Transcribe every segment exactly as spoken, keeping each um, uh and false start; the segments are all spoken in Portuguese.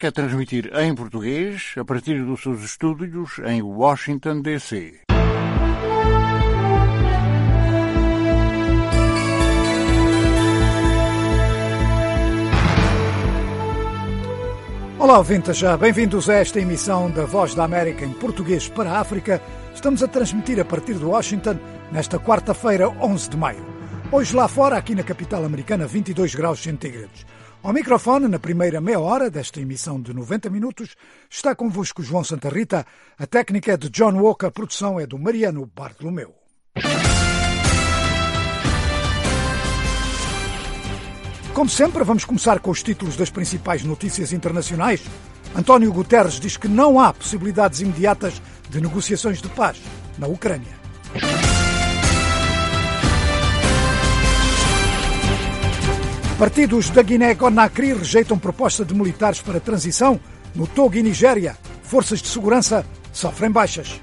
quer transmitir em português a partir dos seus estúdios em Washington, D C Olá, ouvintes, já bem-vindos a esta emissão da Voz da América em português para a África. Estamos a transmitir a partir de Washington nesta quarta-feira, onze de maio. Hoje lá fora, aqui na capital americana, vinte e dois graus centígrados. Ao microfone, na primeira meia hora desta emissão de noventa minutos, está convosco João Santa Rita. A técnica é de John Walker, a produção é do Mariano Bartolomeu. Como sempre, vamos começar com os títulos das principais notícias internacionais. António Guterres diz que não há possibilidades imediatas de negociações de paz na Ucrânia. Partidos da Guiné-Conakry rejeitam proposta de militares para transição. No Togo e Nigéria, forças de segurança sofrem baixas.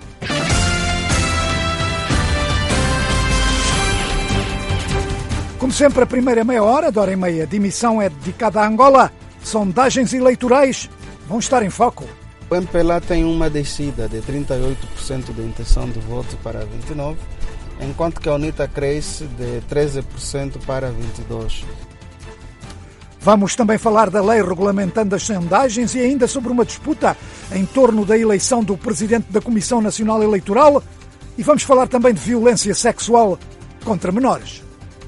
Como sempre, a primeira meia hora, de hora e meia de emissão é dedicada a Angola. Sondagens eleitorais vão estar em foco. O M P L A tem uma descida de trinta e oito por cento de intenção de voto para vinte e nove por cento, enquanto que a UNITA cresce de treze por cento para vinte e dois por cento. Vamos também falar da lei regulamentando as sondagens e ainda sobre uma disputa em torno da eleição do presidente da Comissão Nacional Eleitoral. E vamos falar também de violência sexual contra menores.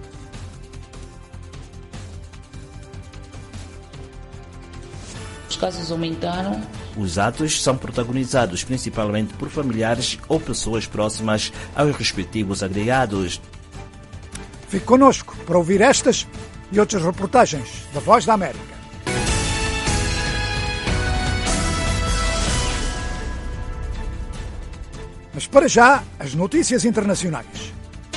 Os casos aumentaram. Os atos são protagonizados principalmente por familiares ou pessoas próximas aos respectivos agregados. Fique connosco para ouvir estas e outras reportagens da Voz da América. Mas para já, as notícias internacionais.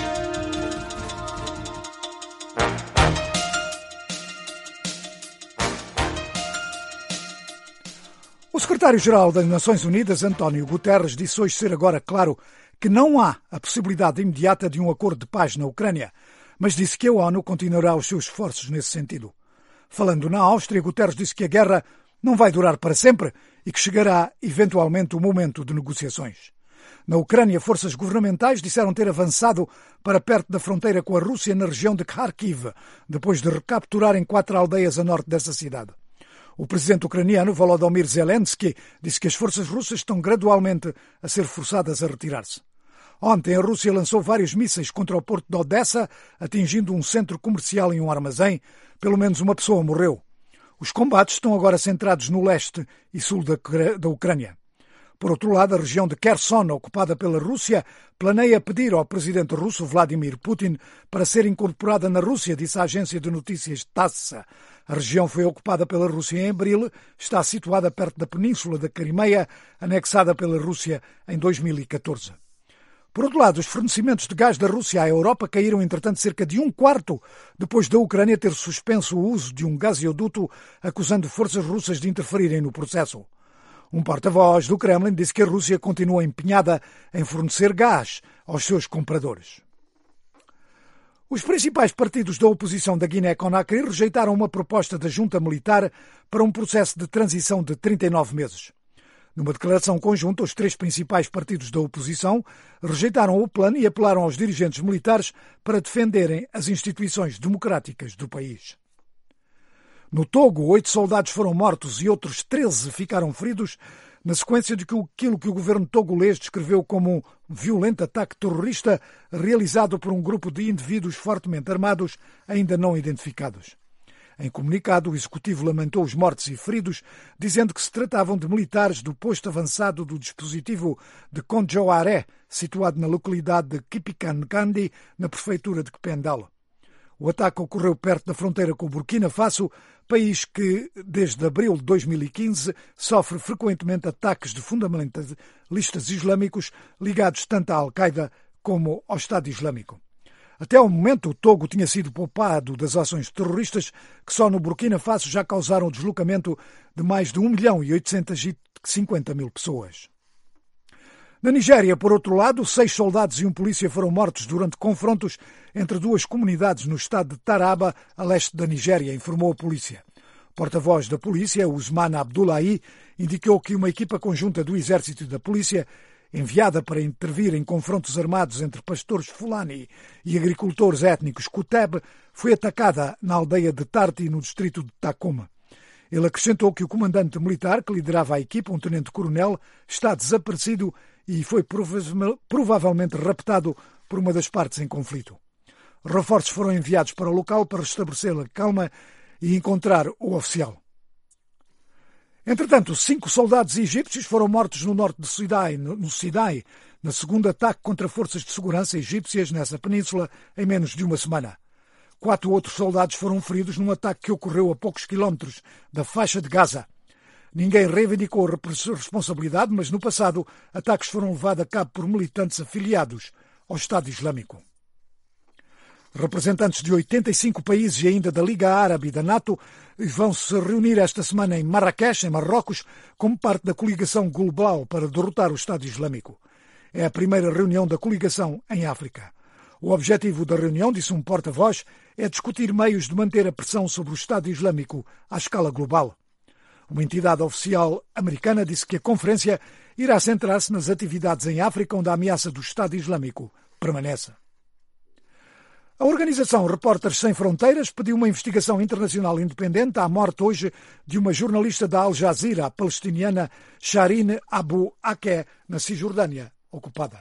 O secretário-geral das Nações Unidas, António Guterres, disse hoje ser agora claro que não há a possibilidade imediata de um acordo de paz na Ucrânia, mas disse que a ONU continuará os seus esforços nesse sentido. Falando na Áustria, Guterres disse que a guerra não vai durar para sempre e que chegará eventualmente o momento de negociações. Na Ucrânia, forças governamentais disseram ter avançado para perto da fronteira com a Rússia na região de Kharkiv, depois de recapturarem quatro aldeias a norte dessa cidade. O presidente ucraniano, Volodymyr Zelensky, disse que as forças russas estão gradualmente a ser forçadas a retirar-se. Ontem, a Rússia lançou vários mísseis contra o porto de Odessa, atingindo um centro comercial e um armazém. Pelo menos uma pessoa morreu. Os combates estão agora centrados no leste e sul da, da Ucrânia. Por outro lado, a região de Kherson, ocupada pela Rússia, planeia pedir ao presidente russo Vladimir Putin para ser incorporada na Rússia, disse a agência de notícias TASS. A região foi ocupada pela Rússia em abril, está situada perto da península da Crimeia, anexada pela Rússia em dois mil e catorze. Por outro lado, os fornecimentos de gás da Rússia à Europa caíram, entretanto, cerca de um quarto depois da Ucrânia ter suspenso o uso de um gasoduto, acusando forças russas de interferirem no processo. Um porta-voz do Kremlin disse que a Rússia continua empenhada em fornecer gás aos seus compradores. Os principais partidos da oposição da Guiné-Conakry rejeitaram uma proposta da junta militar para um processo de transição de trinta e nove meses. Numa declaração conjunta, os três principais partidos da oposição rejeitaram o plano e apelaram aos dirigentes militares para defenderem as instituições democráticas do país. No Togo, oito soldados foram mortos e outros treze ficaram feridos na sequência de aquilo que o governo togolês descreveu como um violento ataque terrorista realizado por um grupo de indivíduos fortemente armados ainda não identificados. Em comunicado, o executivo lamentou os mortos e feridos, dizendo que se tratavam de militares do posto avançado do dispositivo de Konjoaré, situado na localidade de Kipikan-Kandi, na prefeitura de Kpendal. O ataque ocorreu perto da fronteira com o Burkina Faso, país que, desde abril de dois mil e quinze, sofre frequentemente ataques de fundamentalistas islâmicos ligados tanto à Al-Qaeda como ao Estado Islâmico. Até ao momento, o Togo tinha sido poupado das ações terroristas que só no Burkina Faso já causaram o deslocamento de mais de um milhão e oitocentas e cinquenta mil pessoas. Na Nigéria, por outro lado, seis soldados e um polícia foram mortos durante confrontos entre duas comunidades no estado de Taraba, a leste da Nigéria, informou a polícia. Porta-voz da polícia, Ousmane Abdullahi, indicou que uma equipa conjunta do exército e da polícia, enviada para intervir em confrontos armados entre pastores Fulani e agricultores étnicos Kuteb, foi atacada na aldeia de Tarti, no distrito de Takoma. Ele acrescentou que o comandante militar que liderava a equipa, um tenente-coronel, está desaparecido e foi provavelmente raptado por uma das partes em conflito. Reforços foram enviados para o local para restabelecer a calma e encontrar o oficial. Entretanto, cinco soldados egípcios foram mortos no norte de Sinai, no Sinai, no segundo ataque contra forças de segurança egípcias nessa península em menos de uma semana. Quatro outros soldados foram feridos num ataque que ocorreu a poucos quilómetros da faixa de Gaza. Ninguém reivindicou a responsabilidade, mas no passado ataques foram levados a cabo por militantes afiliados ao Estado Islâmico. Representantes de oitenta e cinco países e ainda da Liga Árabe e da NATO vão se reunir esta semana em Marrakech, em Marrocos, como parte da coligação global para derrotar o Estado Islâmico. É a primeira reunião da coligação em África. O objetivo da reunião, disse um porta-voz, é discutir meios de manter a pressão sobre o Estado Islâmico à escala global. Uma entidade oficial americana disse que a conferência irá centrar-se nas atividades em África onde a ameaça do Estado Islâmico permanece. A organização Repórteres Sem Fronteiras pediu uma investigação internacional independente à morte hoje de uma jornalista da Al Jazeera, a palestiniana Shireen Abu Akleh, na Cisjordânia ocupada.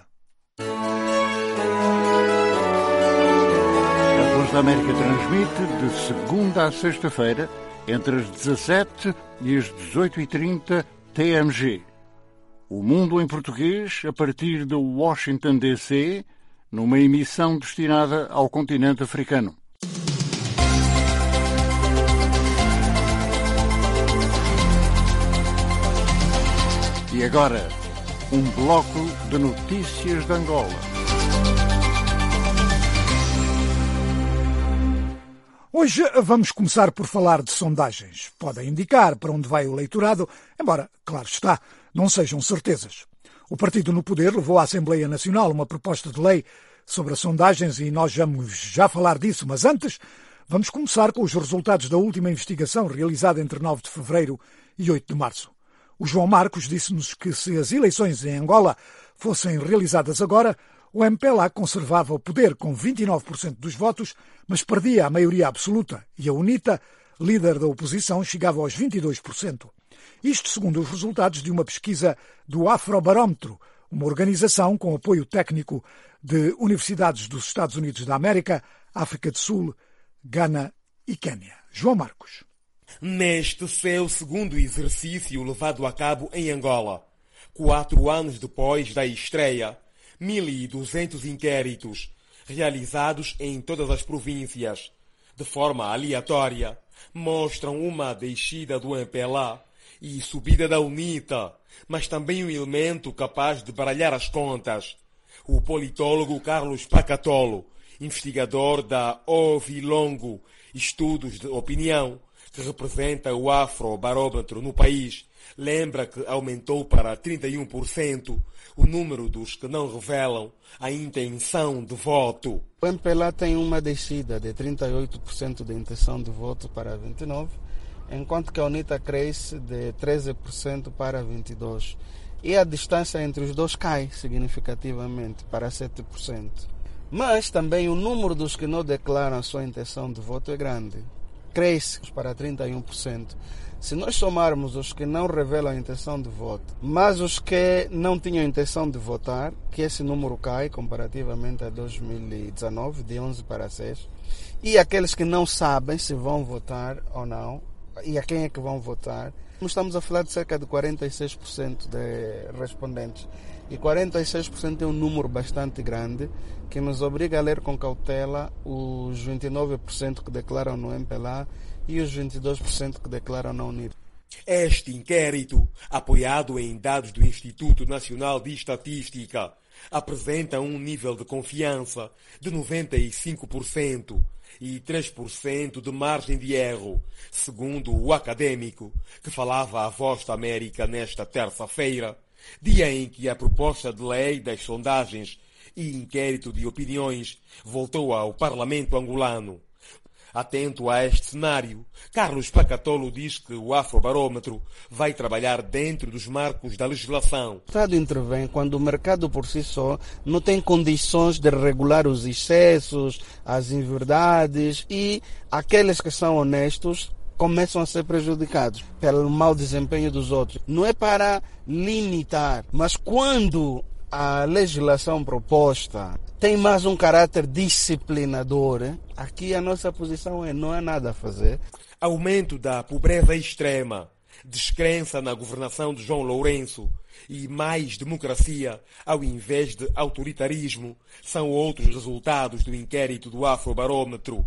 A Voz da América transmite de segunda a sexta-feira, entre as dezassete e as dezoito e trinta T M G. O Mundo em Português, a partir de Washington, D C, numa emissão destinada ao continente africano. E agora, um bloco de notícias de Angola. Hoje vamos começar por falar de sondagens. Podem indicar para onde vai o eleitorado, embora, claro está, não sejam certezas. O partido no poder levou à Assembleia Nacional uma proposta de lei sobre as sondagens e nós vamos já falar disso, mas antes vamos começar com os resultados da última investigação realizada entre nove de fevereiro e oito de março. O João Marcos disse-nos que se as eleições em Angola fossem realizadas agora, o M P L A conservava o poder com vinte e nove por cento dos votos, mas perdia a maioria absoluta e a UNITA, líder da oposição, chegava aos vinte e dois por cento. Isto segundo os resultados de uma pesquisa do Afrobarómetro, uma organização com apoio técnico de universidades dos Estados Unidos da América, África do Sul, Gana e Quênia. João Marcos. Neste seu segundo exercício levado a cabo em Angola, quatro anos depois da estreia, mil e duzentos inquéritos realizados em todas as províncias, de forma aleatória, mostram uma descida do M P L A e subida da UNITA, mas também um elemento capaz de baralhar as contas. O politólogo Carlos Pacatolo, investigador da Ovilongo Estudos de Opinião, que representa o Afrobarómetro no país, lembra que aumentou para trinta e um por cento o número dos que não revelam a intenção de voto. O M P L A tem uma descida de trinta e oito por cento de intenção de voto para vinte e nove por cento, enquanto que a UNITA cresce de treze por cento para vinte e dois por cento. E a distância entre os dois cai significativamente para sete por cento. Mas também o número dos que não declaram a sua intenção de voto é grande. Cresce para trinta e um por cento. Se nós somarmos os que não revelam a intenção de voto, mas os que não tinham intenção de votar, que esse número cai comparativamente a dois mil e dezenove, de onze para seis, e aqueles que não sabem se vão votar ou não, e a quem é que vão votar, estamos a falar de cerca de quarenta e seis por cento de respondentes. E quarenta e seis por cento é um número bastante grande que nos obriga a ler com cautela os vinte e nove por cento que declaram no M P L A e os vinte e dois por cento que declaram na UNITA. Este inquérito, apoiado em dados do Instituto Nacional de Estatística, apresenta um nível de confiança de noventa e cinco por cento e três por cento de margem de erro, segundo o académico que falava à Voz da América nesta terça-feira, dia em que a proposta de lei das sondagens e inquérito de opiniões voltou ao Parlamento angolano. Atento a este cenário, Carlos Pacatolo diz que o Afrobarómetro vai trabalhar dentro dos marcos da legislação. O Estado intervém quando o mercado por si só não tem condições de regular os excessos, as inverdades, e aqueles que são honestos começam a ser prejudicados pelo mau desempenho dos outros. Não é para limitar, mas quando a legislação proposta tem mais um caráter disciplinador, aqui a nossa posição é não há nada a fazer. Aumento da pobreza extrema, descrença na governação de João Lourenço e mais democracia ao invés de autoritarismo são outros resultados do inquérito do Afrobarómetro,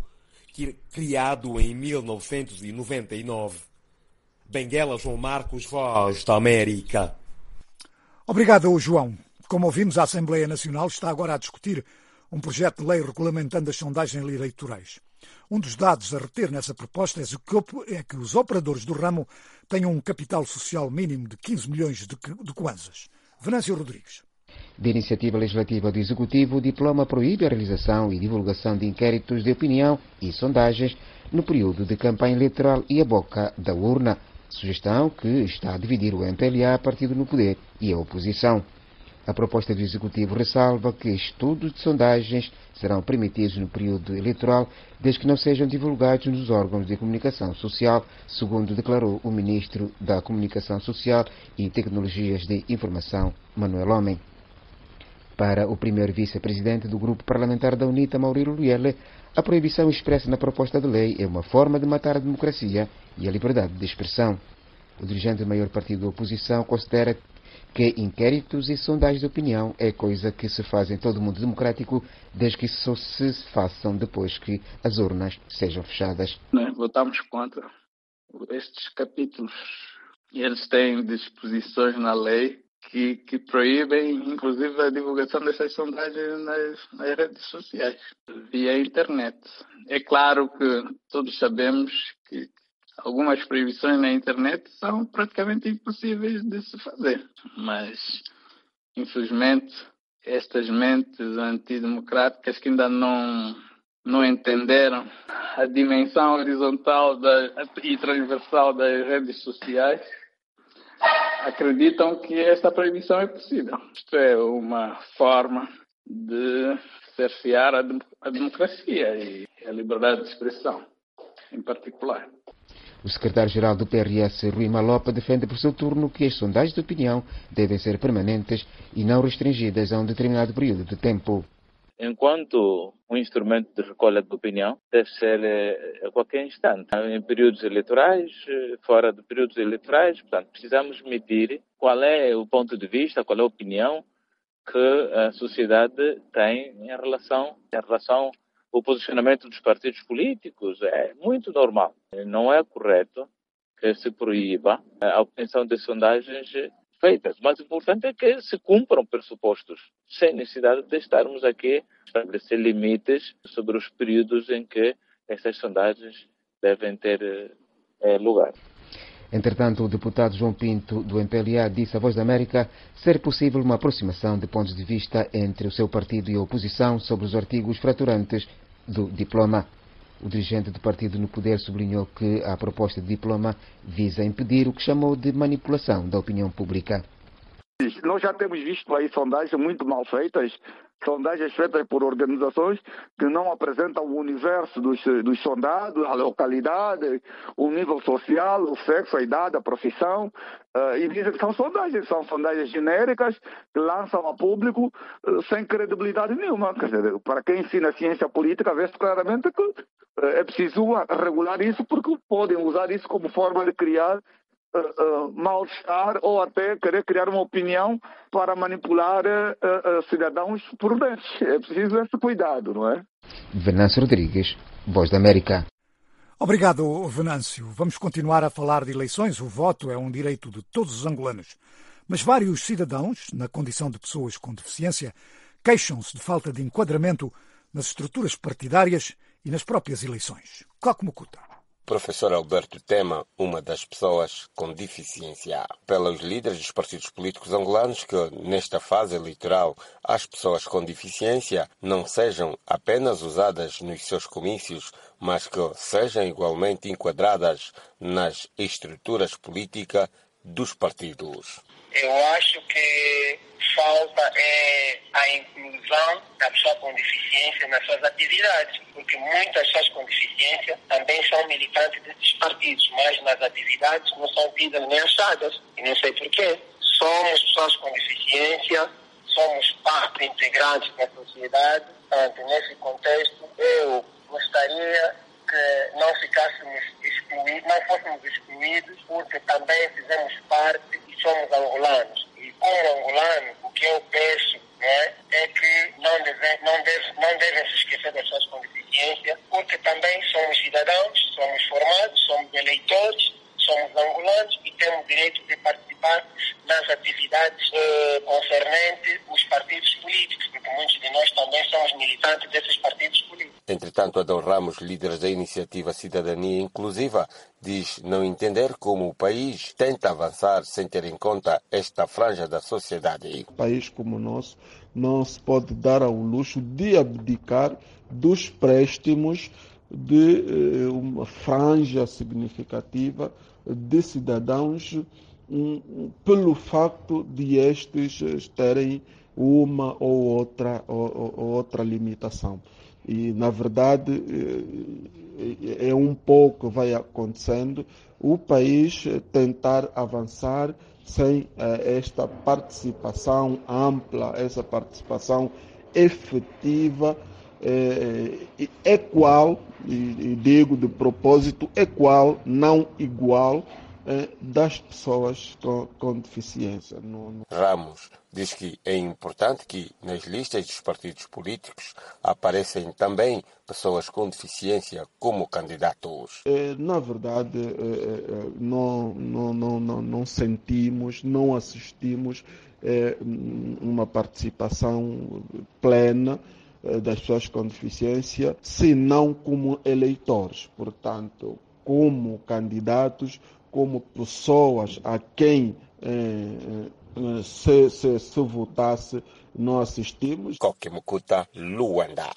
criado em mil novecentos e noventa e nove. Benguela João Marcos, Voz da América. Obrigado, João. Como ouvimos, a Assembleia Nacional está agora a discutir um projeto de lei regulamentando as sondagens eleitorais. Um dos dados a reter nessa proposta é que os operadores do ramo tenham um capital social mínimo de quinze milhões de kwanzas. Venâncio Rodrigues. De iniciativa legislativa do Executivo, o diploma proíbe a realização e divulgação de inquéritos de opinião e sondagens no período de campanha eleitoral e a boca da urna, sugestão que está a dividir o M P L A, partido no poder, e a oposição. A proposta do Executivo ressalva que estudos de sondagens serão permitidos no período eleitoral, desde que não sejam divulgados nos órgãos de comunicação social, segundo declarou o Ministro da Comunicação Social e Tecnologias de Informação, Manuel Homem. Para o primeiro vice-presidente do grupo parlamentar da UNITA, Maurílio Luele, a proibição expressa na proposta de lei é uma forma de matar a democracia e a liberdade de expressão. O dirigente do maior partido da oposição considera que inquéritos e sondagens de opinião é coisa que se faz em todo o mundo democrático, desde que só se façam depois que as urnas sejam fechadas. Nós votamos contra estes capítulos. Eles têm disposições na lei que, que proíbem, inclusive, a divulgação dessas sondagens nas, nas redes sociais, via internet. É claro que todos sabemos que algumas proibições na internet são praticamente impossíveis de se fazer. Mas, infelizmente, estas mentes antidemocráticas que ainda não, não entenderam a dimensão horizontal da, e transversal das redes sociais, acreditam que esta proibição é possível. Isto é uma forma de cercear a, a democracia e a liberdade de expressão, em particular. O secretário-geral do P R S, Rui Malopa, defende por seu turno que as sondagens de opinião devem ser permanentes e não restringidas a um determinado período de tempo. Enquanto um instrumento de recolha de opinião deve ser a qualquer instante, em períodos eleitorais, fora de períodos eleitorais, portanto, precisamos medir qual é o ponto de vista, qual é a opinião que a sociedade tem em relação, em relação ao posicionamento dos partidos políticos. É muito normal. Não é correto que se proíba a obtenção de sondagens feitas. O mais importante é que se cumpram pressupostos, sem necessidade de estarmos aqui a estabelecer limites sobre os períodos em que essas sondagens devem ter é, lugar. Entretanto, o deputado João Pinto, do M P L A, disse à Voz da América ser possível uma aproximação de pontos de vista entre o seu partido e a oposição sobre os artigos fraturantes do diploma. O dirigente do partido no poder sublinhou que a proposta de diploma visa impedir o que chamou de manipulação da opinião pública. Nós já temos visto aí sondagens muito mal feitas, sondagens feitas por organizações que não apresentam o universo dos, dos sondados, a localidade, o nível social, o sexo, a idade, a profissão, uh, e dizem que são sondagens, são sondagens genéricas que lançam a público uh, sem credibilidade nenhuma. Quer dizer, para quem ensina ciência política, vê-se claramente que uh, é preciso regular isso, porque podem usar isso como forma de criar Uh, uh, mal-estar ou até querer criar uma opinião para manipular uh, uh, cidadãos prudentes. É preciso esse cuidado, não é? Venâncio Rodrigues, Voz da América. Obrigado, Venâncio. Vamos continuar a falar de eleições. O voto é um direito de todos os angolanos. Mas vários cidadãos, na condição de pessoas com deficiência, queixam-se de falta de enquadramento nas estruturas partidárias e nas próprias eleições. Coco Mucuta. Professor Alberto Tema, uma das pessoas com deficiência. Pelos líderes dos partidos políticos angolanos que, nesta fase eleitoral, as pessoas com deficiência não sejam apenas usadas nos seus comícios, mas que sejam igualmente enquadradas nas estruturas políticas dos partidos. Eu acho que falta é a inclusão da pessoa com deficiência nas suas atividades, porque muitas pessoas com deficiência também são militantes desses partidos, mas nas atividades não são tidas nem achadas, e não sei porquê. Somos pessoas com deficiência, somos parte integrante da sociedade, portanto, nesse contexto, eu gostaria que não ficássemos excluídos, não fôssemos excluídos, porque também fizemos parte e somos angolanos. E como angolano, o que eu peço, né, é que não devem, não, deve, não devem se esquecer das pessoas com deficiência, porque também somos cidadãos, somos formados, somos eleitores, somos angolanos e temos direito de participar nas atividades eh, concernentes os partidos políticos, porque muitos de nós também somos militantes desses partidos políticos. Entretanto, Adão Ramos, líder da iniciativa Cidadania Inclusiva, diz não entender como o país tenta avançar sem ter em conta esta franja da sociedade. Um país como o nosso não se pode dar ao luxo de abdicar dos préstimos de eh, uma franja significativa de cidadãos um, pelo facto de estes terem uma ou outra, ou, ou outra limitação. E, na verdade, é um pouco vai acontecendo o país tentar avançar sem esta participação ampla, essa participação efetiva, é, equal, e digo de propósito, equal, não igual, é, das pessoas com, com deficiência. No, no... Ramos diz que é importante que nas listas dos partidos políticos apareçam também pessoas com deficiência como candidatos. É, na verdade, é, não, não, não, não, não sentimos, não assistimos é, uma participação plena das pessoas com deficiência, se não como eleitores, portanto, como candidatos, como pessoas a quem eh, se, se, se votasse, não assistimos. Coquimucuta, Luanda.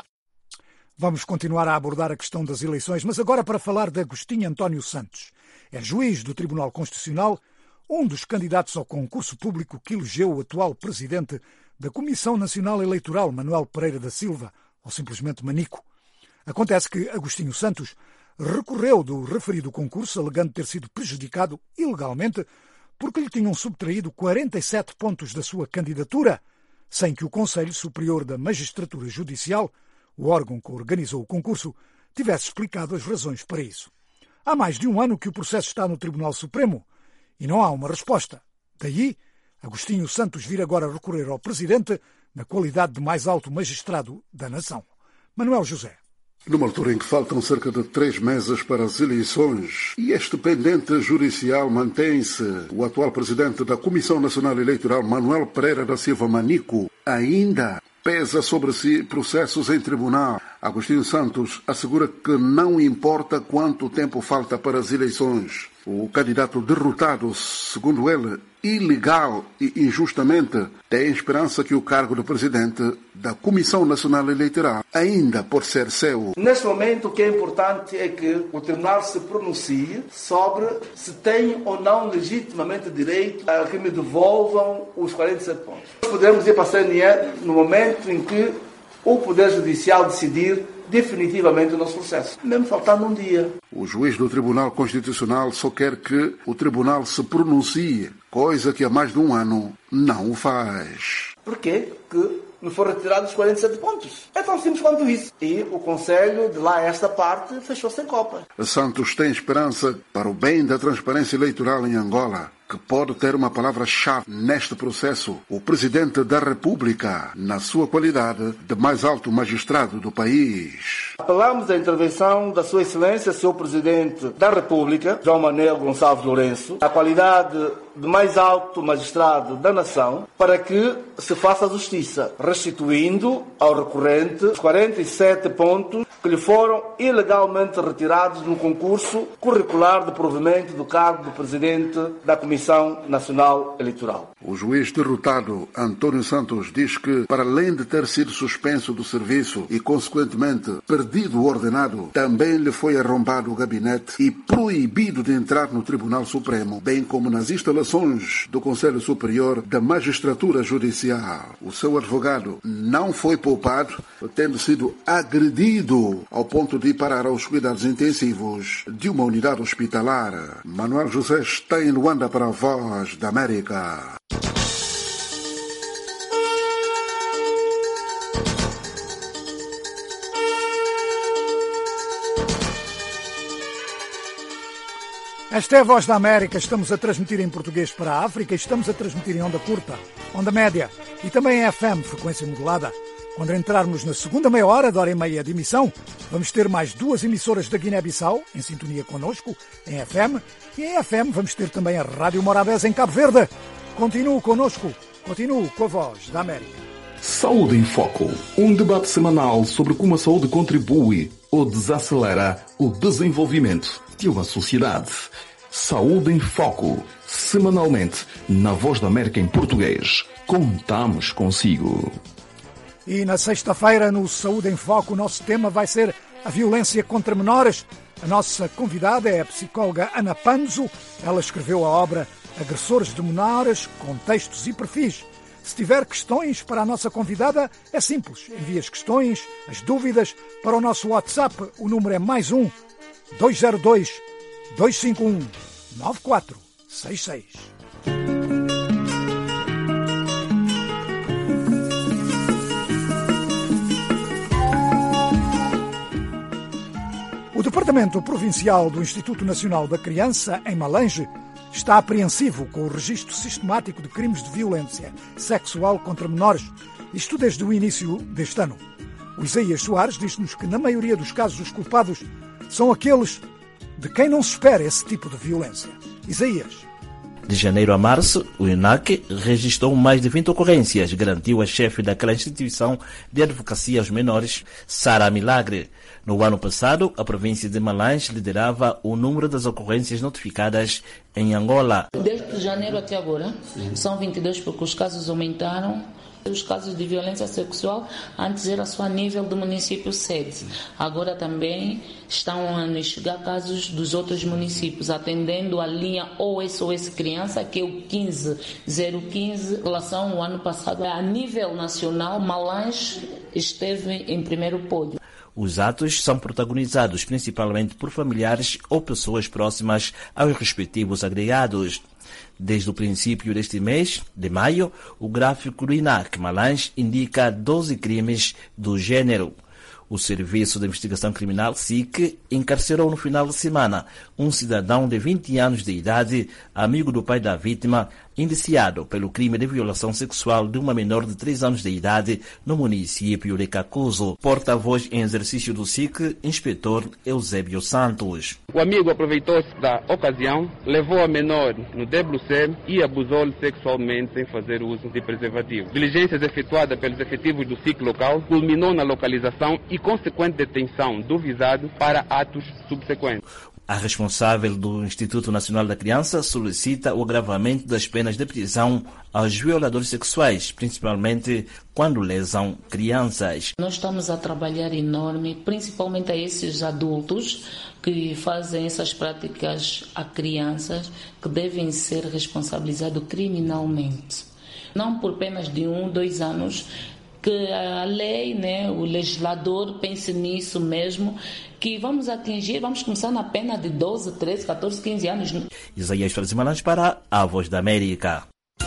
Vamos continuar a abordar a questão das eleições, mas agora para falar de Agostinho António Santos. É juiz do Tribunal Constitucional, um dos candidatos ao concurso público que elegeu o atual presidente da Comissão Nacional Eleitoral, Manuel Pereira da Silva, ou simplesmente Manico. Acontece que Agostinho Santos recorreu do referido concurso, alegando ter sido prejudicado ilegalmente porque lhe tinham subtraído quarenta e sete pontos da sua candidatura, sem que o Conselho Superior da Magistratura Judicial, o órgão que organizou o concurso, tivesse explicado as razões para isso. Há mais de um ano que o processo está no Tribunal Supremo e não há uma resposta. Daí, Agostinho Santos vir agora recorrer ao Presidente na qualidade de mais alto magistrado da nação. Manuel José. Numa altura em que faltam cerca de três meses para as eleições e este pendente judicial mantém-se, o atual presidente da Comissão Nacional Eleitoral, Manuel Pereira da Silva Manico, ainda pesa sobre si processos em tribunal. Agostinho Santos assegura que não importa quanto tempo falta para as eleições. O candidato derrotado, segundo ele, ilegal e injustamente, tem esperança que o cargo de presidente da Comissão Nacional Eleitoral ainda pode ser seu. Neste momento, o que é importante é que o Tribunal se pronuncie sobre se tem ou não legitimamente direito a que me devolvam os quarenta e sete pontos. Nós podemos ir para a C N E no momento em que o Poder Judicial decidir definitivamente o nosso processo, mesmo faltando um dia. O juiz do Tribunal Constitucional só quer que o Tribunal se pronuncie, coisa que há mais de um ano não o faz. Porquê que me foram retirados os quarenta e sete pontos? É tão simples quanto isso. E o Conselho, de lá a esta parte, fechou sem copa. Santos tem esperança para o bem da transparência eleitoral em Angola, que pode ter uma palavra-chave neste processo. O Presidente da República, na sua qualidade de mais alto magistrado do país. Apelamos à intervenção da Sua Excelência, Senhor Presidente da República, João Manuel Gonçalves Lourenço, a qualidade de mais alto magistrado da nação, para que se faça justiça, restituindo ao recorrente os quarenta e sete pontos que lhe foram ilegalmente retirados no concurso curricular de provimento do cargo de presidente da Comissão Nacional Eleitoral. O juiz derrotado, António Santos, diz que, para além de ter sido suspenso do serviço e, consequentemente, perdido o ordenado, também lhe foi arrombado o gabinete e proibido de entrar no Tribunal Supremo, bem como nas instalações do Conselho Superior da Magistratura Judicial. O seu advogado não foi poupado, tendo sido agredido ao ponto de ir parar aos cuidados intensivos de uma unidade hospitalar. Manuel José está em Luanda para a Voz da América. Esta é a Voz da América. Estamos a transmitir em português para a África e estamos a transmitir em onda curta, onda média e também em F M, frequência modulada. Quando entrarmos na segunda meia hora, de hora e meia de emissão, vamos ter mais duas emissoras da Guiné-Bissau, em sintonia connosco, em F M, e em F M vamos ter também a Rádio Morabeza em Cabo Verde. Continuo connosco, continuo com a Voz da América. Saúde em Foco, um debate semanal sobre como a saúde contribui ou desacelera o desenvolvimento de uma sociedade. Saúde em Foco, semanalmente, na Voz da América em português. Contamos consigo. E na sexta-feira, no Saúde em Foco, o nosso tema vai ser a violência contra menores. A nossa convidada é a psicóloga Ana Panzo. Ela escreveu a obra Agressores de Menores, Contextos e Perfis. Se tiver questões para a nossa convidada, é simples. Envie as questões, as dúvidas, para o nosso WhatsApp. O número é mais um, dois zero dois, dois cinco um, nove quatro seis seis. O Departamento Provincial do Instituto Nacional da Criança, em Malange, está apreensivo com o registro sistemático de crimes de violência sexual contra menores, isto desde o início deste ano. O Isaías Soares diz-nos que, na maioria dos casos, os culpados são aqueles de quem não se espera esse tipo de violência. Isaías. De janeiro a março, o I N A C registrou mais de vinte ocorrências, garantiu a chefe daquela instituição de advocacia aos menores, Sara Milagre. No ano passado, a província de Malange liderava o número das ocorrências notificadas em Angola. Desde janeiro até agora, são vinte e dois, porque os casos aumentaram. Os casos de violência sexual antes era só a nível do município sede. Agora também estão a nos chegar casos dos outros municípios, atendendo a linha O S O S Criança, que é o quinze zero quinze. Em relação ao ano passado, a nível nacional, Malange esteve em primeiro pódio. Os atos são protagonizados principalmente por familiares ou pessoas próximas aos respectivos agregados. Desde o princípio deste mês, de maio, o gráfico do I N A C Malange indica doze crimes do gênero. O Serviço de Investigação Criminal, S I C, encarcerou no final de semana um cidadão de vinte anos de idade, amigo do pai da vítima, indiciado pelo crime de violação sexual de uma menor de três anos de idade no município de Cacuzo. Porta-voz em exercício do S I C, inspetor Eusébio Santos. O amigo aproveitou-se da ocasião, levou a menor no W C e abusou-lhe sexualmente sem fazer uso de preservativo. Diligências efetuadas pelos efetivos do S I C local culminou na localização e consequente detenção do visado para atos subsequentes. A responsável do Instituto Nacional da Criança solicita o agravamento das penas de prisão aos violadores sexuais, principalmente quando lesam crianças. Nós estamos a trabalhar enorme, principalmente a esses adultos que fazem essas práticas a crianças, que devem ser responsabilizados criminalmente. Não por penas de um, dois anos, que a lei, né, o legislador pense nisso mesmo, que vamos atingir, vamos começar na pena de doze, treze, catorze, quinze anos. Isaías Malange para a Voz da América.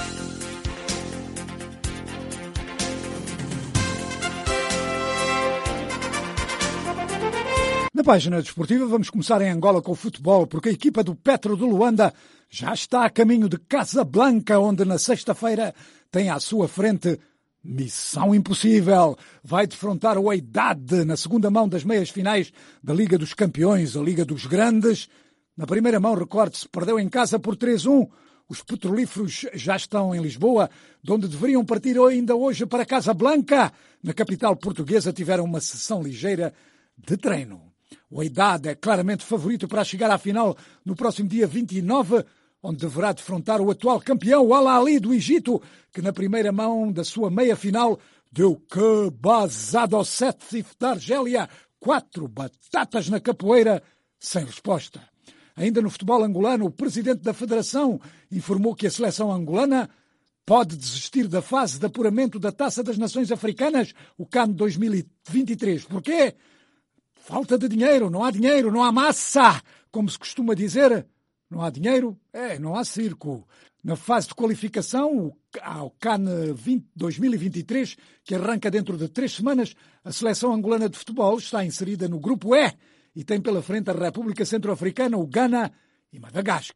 Na página desportiva vamos começar em Angola com o futebol, porque a equipa do Petro de Luanda já está a caminho de Casablanca, onde na sexta-feira tem à sua frente missão impossível. Vai defrontar o Wydad na segunda mão das meias finais da Liga dos Campeões, a Liga dos Grandes. Na primeira mão, recorde-se, perdeu em casa por três a um. Os petrolíferos já estão em Lisboa, de onde deveriam partir ainda hoje para Casablanca. Na capital portuguesa tiveram uma sessão ligeira de treino. O Wydad é claramente favorito para chegar à final no próximo dia vinte e nove, onde deverá defrontar o atual campeão, o Al Ahly do Egito, que na primeira mão da sua meia-final deu cabazada ao Sétif da Argélia, quatro batatas na capoeira, sem resposta. Ainda no futebol angolano, o presidente da federação informou que a seleção angolana pode desistir da fase de apuramento da Taça das Nações Africanas, o CAN dois mil e vinte e três. Porquê? Falta de dinheiro, não há dinheiro, não há massa, como se costuma dizer. Não há dinheiro? É, não há circo. Na fase de qualificação, ao CAN dois mil e vinte e três, que arranca dentro de três semanas, a seleção angolana de futebol está inserida no grupo E e tem pela frente a República Centro-Africana, o Ghana e Madagascar.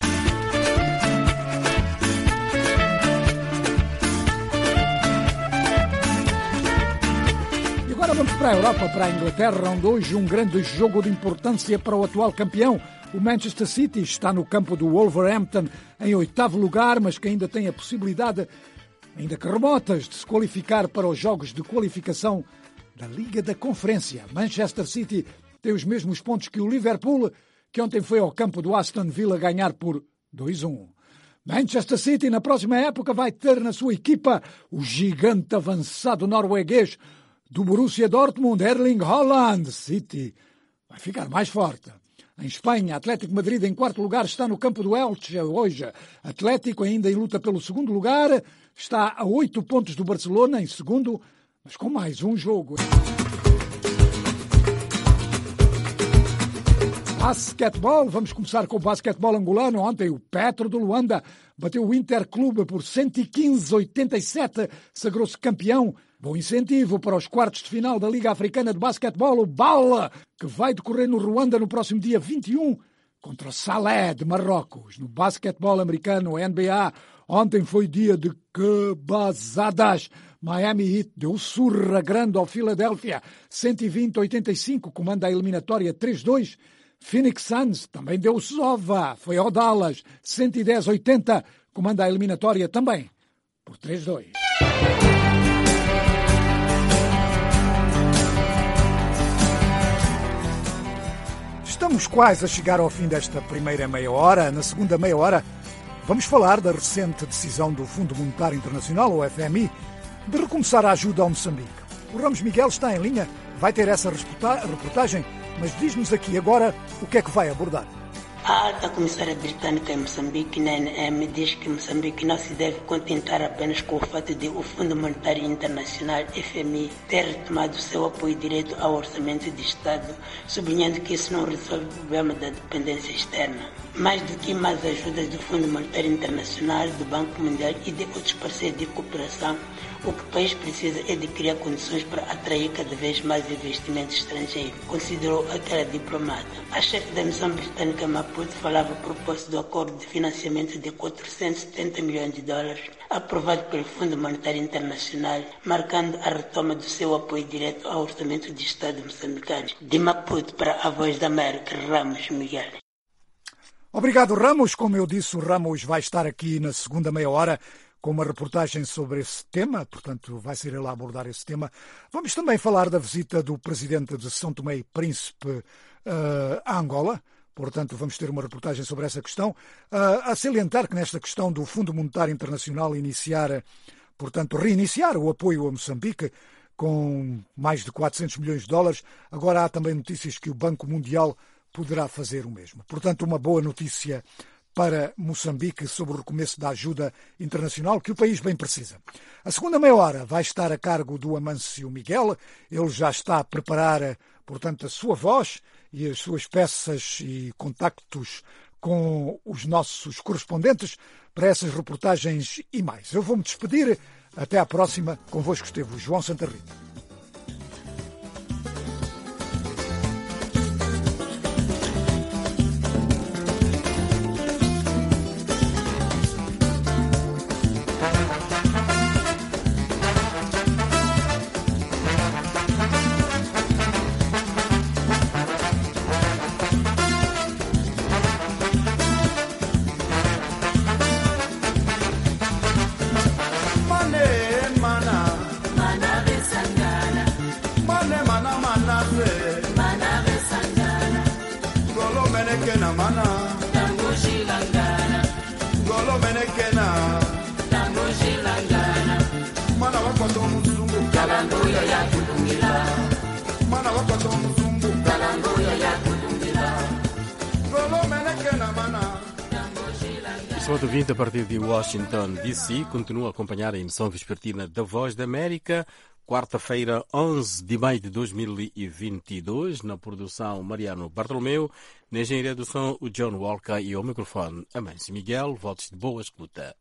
Agora vamos para a Europa, para a Inglaterra, onde hoje um grande jogo de importância para o atual campeão. O Manchester City está no campo do Wolverhampton em oitavo lugar, mas que ainda tem a possibilidade, ainda que remotas, de se qualificar para os jogos de qualificação da Liga da Conferência. Manchester City tem os mesmos pontos que o Liverpool, que ontem foi ao campo do Aston Villa ganhar por dois a um. Manchester City, na próxima época, vai ter na sua equipa o gigante avançado norueguês do Borussia Dortmund, Erling Haaland. City vai ficar mais forte. Em Espanha, Atlético Madrid em quarto lugar está no campo do Elche hoje. Atlético ainda em luta pelo segundo lugar, está a oito pontos do Barcelona em segundo, mas com mais um jogo. Basquetebol, vamos começar com o basquetebol angolano. Ontem o Petro do Luanda bateu o Interclube por cento e quinze a oitenta e sete, sagrou-se campeão. Bom incentivo para os quartos de final da Liga Africana de Basquetebol, o Bala, que vai decorrer no Ruanda no próximo dia vinte e um, contra Salé de Marrocos. No basquetebol americano, N B A, ontem foi dia de cabazadas. Miami Heat deu surra grande ao Philadelphia, cento e vinte a oitenta e cinco, comanda a eliminatória três a dois. Phoenix Suns também deu sova, foi ao Dallas, cento e dez a oitenta, comanda a eliminatória também por três a dois. Estamos quase a chegar ao fim desta primeira meia hora. Na segunda meia hora vamos falar da recente decisão do Fundo Monetário Internacional, o F M I, de recomeçar a ajuda ao Moçambique. O Ramos Miguel está em linha, vai ter essa reportagem, mas diz-nos aqui agora o que é que vai abordar. A alta comissária britânica em Moçambique, na N M, diz que Moçambique não se deve contentar apenas com o fato de o Fundo Monetário Internacional, F M I, ter retomado seu apoio direto ao orçamento de Estado, sublinhando que isso não resolve o problema da dependência externa. Mais do que mais ajudas do Fundo Monetário Internacional, do Banco Mundial e de outros parceiros de cooperação, o que o país precisa é de criar condições para atrair cada vez mais investimento estrangeiro, considerou aquela diplomata. A chefe da missão britânica Maputo falava a propósito do acordo de financiamento de quatrocentos e setenta milhões de dólares, aprovado pelo Fundo Monetário Internacional, marcando a retoma do seu apoio direto ao orçamento de Estado moçambicano. De Maputo para a Voz da América, Ramos Miguel. Obrigado, Ramos. Como eu disse, o Ramos vai estar aqui na segunda meia hora com uma reportagem sobre esse tema, portanto vai ser ele a abordar esse tema. Vamos também falar da visita do presidente de São Tomé e Príncipe uh, a Angola, portanto vamos ter uma reportagem sobre essa questão. Uh, a salientar que nesta questão do Fundo Monetário Internacional iniciar, portanto reiniciar o apoio a Moçambique com mais de quatrocentos milhões de dólares, agora há também notícias que o Banco Mundial poderá fazer o mesmo. Portanto, uma boa notícia para Moçambique sobre o recomeço da ajuda internacional que o país bem precisa. A segunda meia hora vai estar a cargo do Amâncio Miguel. Ele já está a preparar, portanto, a sua voz e as suas peças e contactos com os nossos correspondentes para essas reportagens e mais. Eu vou-me despedir. Até à próxima. Convosco esteve o João Santa Rita. Mana, mana besanga. Estimado ouvinte, a partir de Washington, D C, continua a acompanhar a emissão vespertina da Voz da América, quarta-feira, onze de maio de dois mil e vinte e dois, na produção Mariano Bartolomeu, na engenharia do som o John Walker e ao microfone Amâncio Miguel. Votos de boa escuta.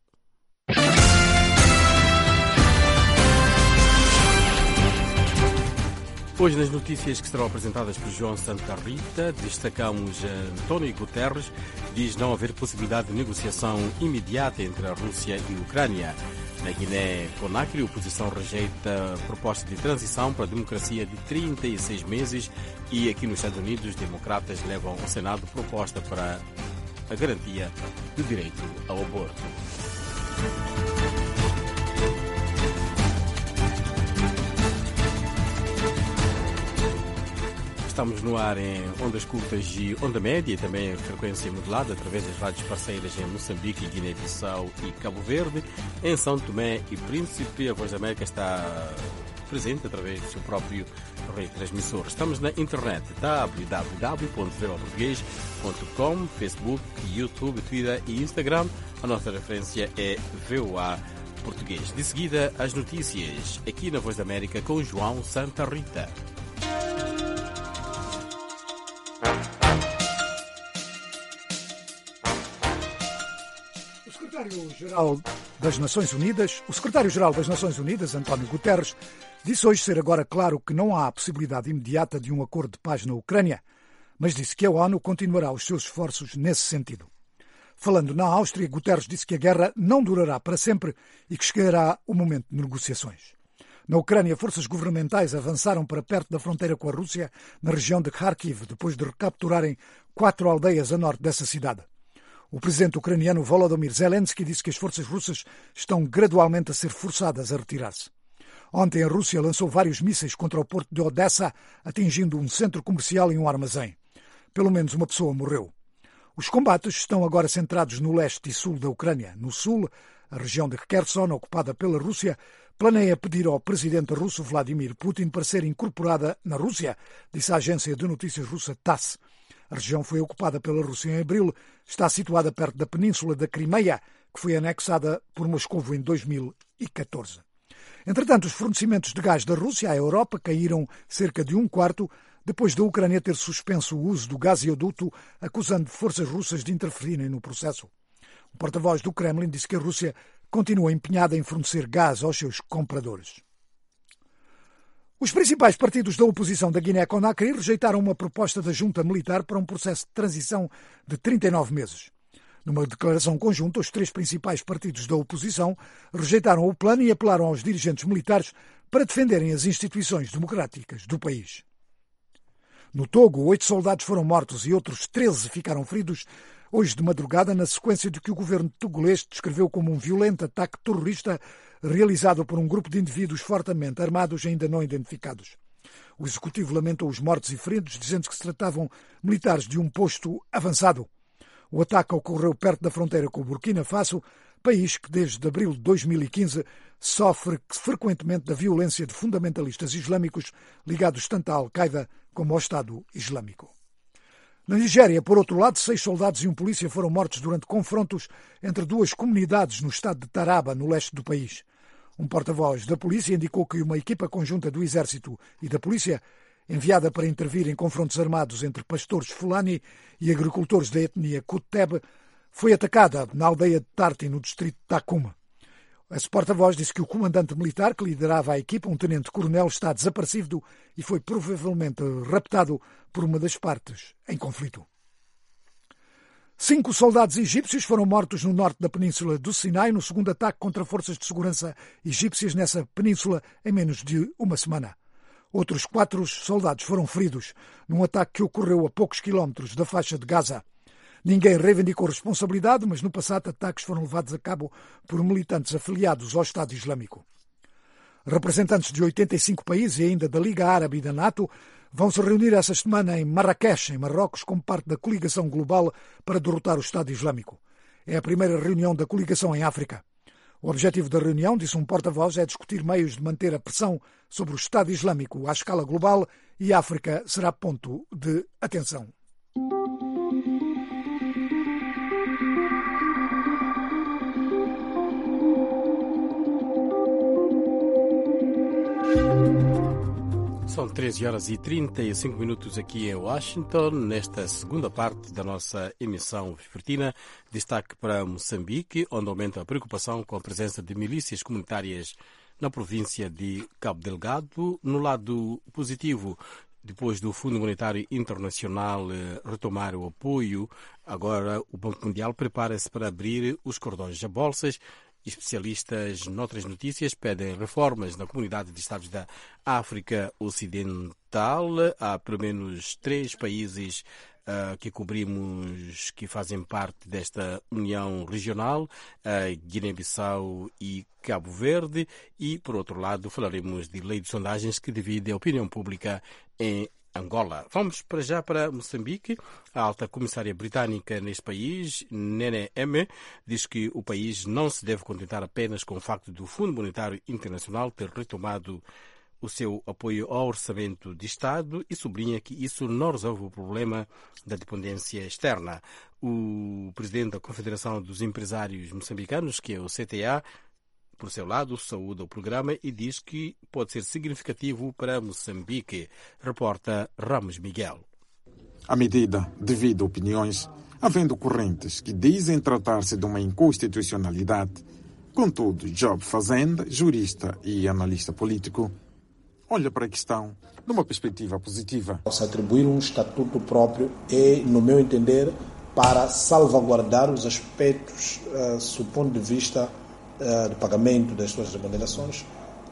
Hoje, nas notícias que serão apresentadas por João Santa Rita, destacamos António Guterres, diz não haver possibilidade de negociação imediata entre a Rússia e a Ucrânia. Na Guiné-Conakry, a oposição rejeita a proposta de transição para a democracia de trinta e seis meses e aqui nos Estados Unidos, os democratas levam ao Senado proposta para a garantia do direito ao aborto. Estamos no ar em ondas curtas e onda média e também em frequência modulada através das rádios parceiras em Moçambique, Guiné-Bissau e Cabo Verde. Em São Tomé e Príncipe, a Voz da América está presente através do seu próprio retransmissor. Estamos na internet w w w ponto voa português ponto com, Facebook, YouTube, Twitter e Instagram. A nossa referência é V O A Português. De seguida, as notícias aqui na Voz da América com João Santa Rita. O secretário-geral das Nações Unidas, o secretário-geral das Nações Unidas, António Guterres, disse hoje ser agora claro que não há a possibilidade imediata de um acordo de paz na Ucrânia, mas disse que a ONU continuará os seus esforços nesse sentido. Falando na Áustria, Guterres disse que a guerra não durará para sempre e que chegará o momento de negociações. Na Ucrânia, forças governamentais avançaram para perto da fronteira com a Rússia, na região de Kharkiv, depois de recapturarem quatro aldeias a norte dessa cidade. O presidente ucraniano Volodymyr Zelensky disse que as forças russas estão gradualmente a ser forçadas a retirar-se. Ontem a Rússia lançou vários mísseis contra o porto de Odessa, atingindo um centro comercial e um armazém. Pelo menos uma pessoa morreu. Os combates estão agora centrados no leste e sul da Ucrânia. No sul, a região de Kherson, ocupada pela Rússia, planeia pedir ao presidente russo Vladimir Putin para ser incorporada na Rússia, disse a agência de notícias russa Tass. A região foi ocupada pela Rússia em abril, está situada perto da península da Crimeia, que foi anexada por Moscovo em dois mil e catorze. Entretanto, os fornecimentos de gás da Rússia à Europa caíram cerca de um quarto depois da Ucrânia ter suspenso o uso do gasoduto, acusando forças russas de interferirem no processo. O porta-voz do Kremlin disse que a Rússia continua empenhada em fornecer gás aos seus compradores. Os principais partidos da oposição da Guiné-Conakry rejeitaram uma proposta da junta militar para um processo de transição de trinta e nove meses. Numa declaração conjunta, os três principais partidos da oposição rejeitaram o plano e apelaram aos dirigentes militares para defenderem as instituições democráticas do país. No Togo, oito soldados foram mortos e outros treze ficaram feridos hoje de madrugada, na sequência de que o governo togolês descreveu como um violento ataque terrorista realizado por um grupo de indivíduos fortemente armados ainda não identificados. O executivo lamentou os mortos e feridos, dizendo que se tratavam militares de um posto avançado. O ataque ocorreu perto da fronteira com o Burkina Faso, país que desde abril de dois mil e quinze sofre frequentemente da violência de fundamentalistas islâmicos ligados tanto à Al-Qaeda como ao Estado Islâmico. Na Nigéria, por outro lado, seis soldados e um polícia foram mortos durante confrontos entre duas comunidades no estado de Taraba, no leste do país. Um porta-voz da polícia indicou que uma equipa conjunta do exército e da polícia, enviada para intervir em confrontos armados entre pastores Fulani e agricultores da etnia Kuteb, foi atacada na aldeia de Tarti, no distrito de Takuma. Esse porta-voz disse que o comandante militar que liderava a equipa, um tenente-coronel, está desaparecido e foi provavelmente raptado por uma das partes em conflito. Cinco soldados egípcios foram mortos no norte da península do Sinai no segundo ataque contra forças de segurança egípcias nessa península em menos de uma semana. Outros quatro soldados foram feridos num ataque que ocorreu a poucos quilómetros da faixa de Gaza. Ninguém reivindicou responsabilidade, mas no passado ataques foram levados a cabo por militantes afiliados ao Estado Islâmico. Representantes de oitenta e cinco países e ainda da Liga Árabe e da NATO vão se reunir esta semana em Marrakech, em Marrocos, como parte da coligação global para derrotar o Estado Islâmico. É a primeira reunião da coligação em África. O objetivo da reunião, disse um porta-voz, é discutir meios de manter a pressão sobre o Estado Islâmico à escala global e a África será ponto de atenção. São treze horas e trinta e cinco minutos aqui em Washington. Nesta segunda parte da nossa emissão vespertina, destaque para Moçambique, onde aumenta a preocupação com a presença de milícias comunitárias na província de Cabo Delgado. No lado positivo, depois do Fundo Monetário Internacional retomar o apoio, agora o Banco Mundial prepara-se para abrir os cordões a bolsas. Especialistas noutras notícias pedem reformas na Comunidade de Estados da África Ocidental. Há pelo menos três países uh, que cobrimos que fazem parte desta União Regional, uh, Guiné-Bissau e Cabo Verde. E, por outro lado, falaremos de lei de sondagens que divide a opinião pública em Angola. Vamos para já para Moçambique. A alta comissária britânica neste país, Nene M, diz que o país não se deve contentar apenas com o facto do Fundo Monetário Internacional ter retomado o seu apoio ao orçamento de Estado e sublinha que isso não resolve o problema da dependência externa. O presidente da Confederação dos Empresários Moçambicanos, que é o C T A, por seu lado, saúda o programa e diz que pode ser significativo para Moçambique. Reporta Ramos Miguel. A medida divide opiniões, havendo correntes que dizem tratar-se de uma inconstitucionalidade. Contudo, Job Fazenda, jurista e analista político, olha para a questão de uma perspectiva positiva. Se atribuir um estatuto próprio é, no meu entender, para salvaguardar os aspectos, uh, do ponto de vista de pagamento das suas remunerações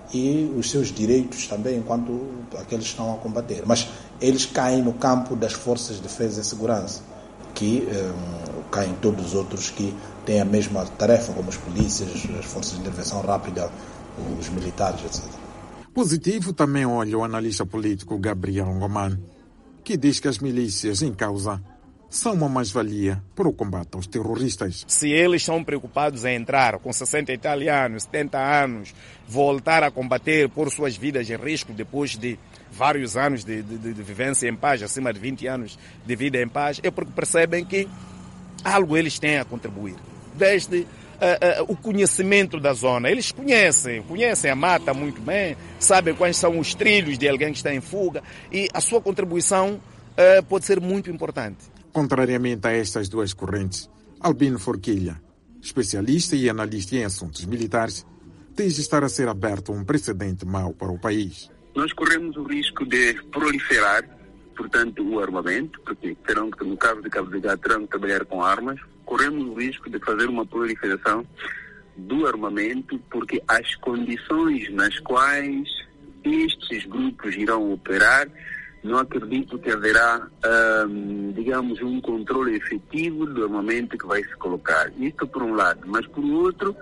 e os seus direitos também, enquanto aqueles estão a combater. Mas eles caem no campo das forças de defesa e segurança, que um, caem todos os outros que têm a mesma tarefa, como as polícias, as forças de intervenção rápida, os militares, etcétera. Positivo também olha o analista político Gabriel Ngoman, que diz que as milícias em causa são uma mais-valia para o combate aos terroristas. Se eles são preocupados em entrar com sessenta e tal anos, setenta anos, voltar a combater por suas vidas em risco depois de vários anos de, de, de vivência em paz, acima de vinte anos de vida em paz, é porque percebem que algo eles têm a contribuir. Desde uh, uh, o conhecimento da zona. Eles conhecem, conhecem a mata muito bem, sabem quais são os trilhos de alguém que está em fuga e a sua contribuição uh, pode ser muito importante. Contrariamente a estas duas correntes, Albino Forquilha, especialista e analista em assuntos militares, diz estar a ser aberto um precedente mau para o país. Nós corremos o risco de proliferar, portanto, o armamento, porque terão que, no caso de Cabo Delgado, terão que trabalhar com armas. Corremos o risco de fazer uma proliferação do armamento, porque as condições nas quais estes grupos irão operar, não acredito que haverá, hum, digamos, um controle efetivo do armamento que vai se colocar. Isto por um lado. Mas por outro,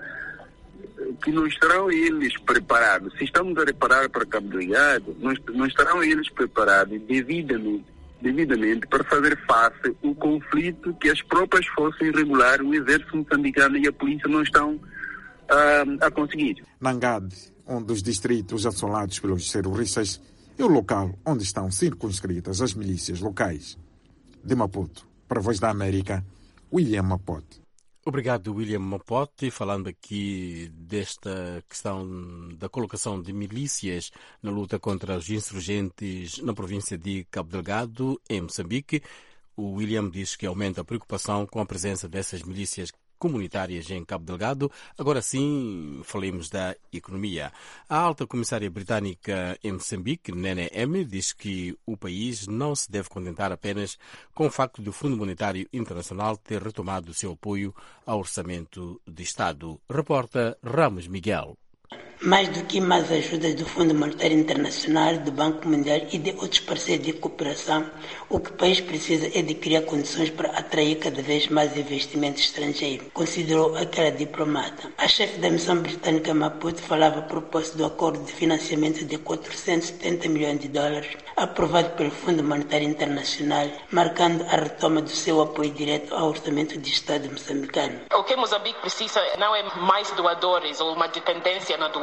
que não estarão eles preparados. Se estamos a reparar para Cabo Delgado, não, não estarão eles preparados devidamente, devidamente para fazer face ao conflito que as próprias forças irregulares, o exército moçambicano e a polícia não estão hum, a conseguir. Nangade, um dos distritos assolados pelos terroristas, é o local onde estão circunscritas as milícias locais. De Maputo, para a Voz da América, William Mapote. Obrigado, William Mapote. Falando aqui desta questão da colocação de milícias na luta contra os insurgentes na província de Cabo Delgado, em Moçambique, o William diz que aumenta a preocupação com a presença dessas milícias comunitárias em Cabo Delgado. Agora sim, falemos da economia. A alta comissária britânica em Moçambique, Nene M, diz que o país não se deve contentar apenas com o facto do Fundo Monetário Internacional ter retomado o seu apoio ao orçamento de Estado. Reporta Ramos Miguel. Mais do que mais ajudas do Fundo Monetário Internacional, do Banco Mundial e de outros parceiros de cooperação, o que o país precisa é de criar condições para atrair cada vez mais investimento estrangeiro, considerou aquela diplomata. A chefe da missão britânica Maputo falava a propósito do acordo de financiamento de quatrocentos e setenta milhões de dólares, aprovado pelo Fundo Monetário Internacional, marcando a retoma do seu apoio direto ao orçamento de Estado moçambicano. O que Moçambique precisa não é mais doadores ou uma dependência na doação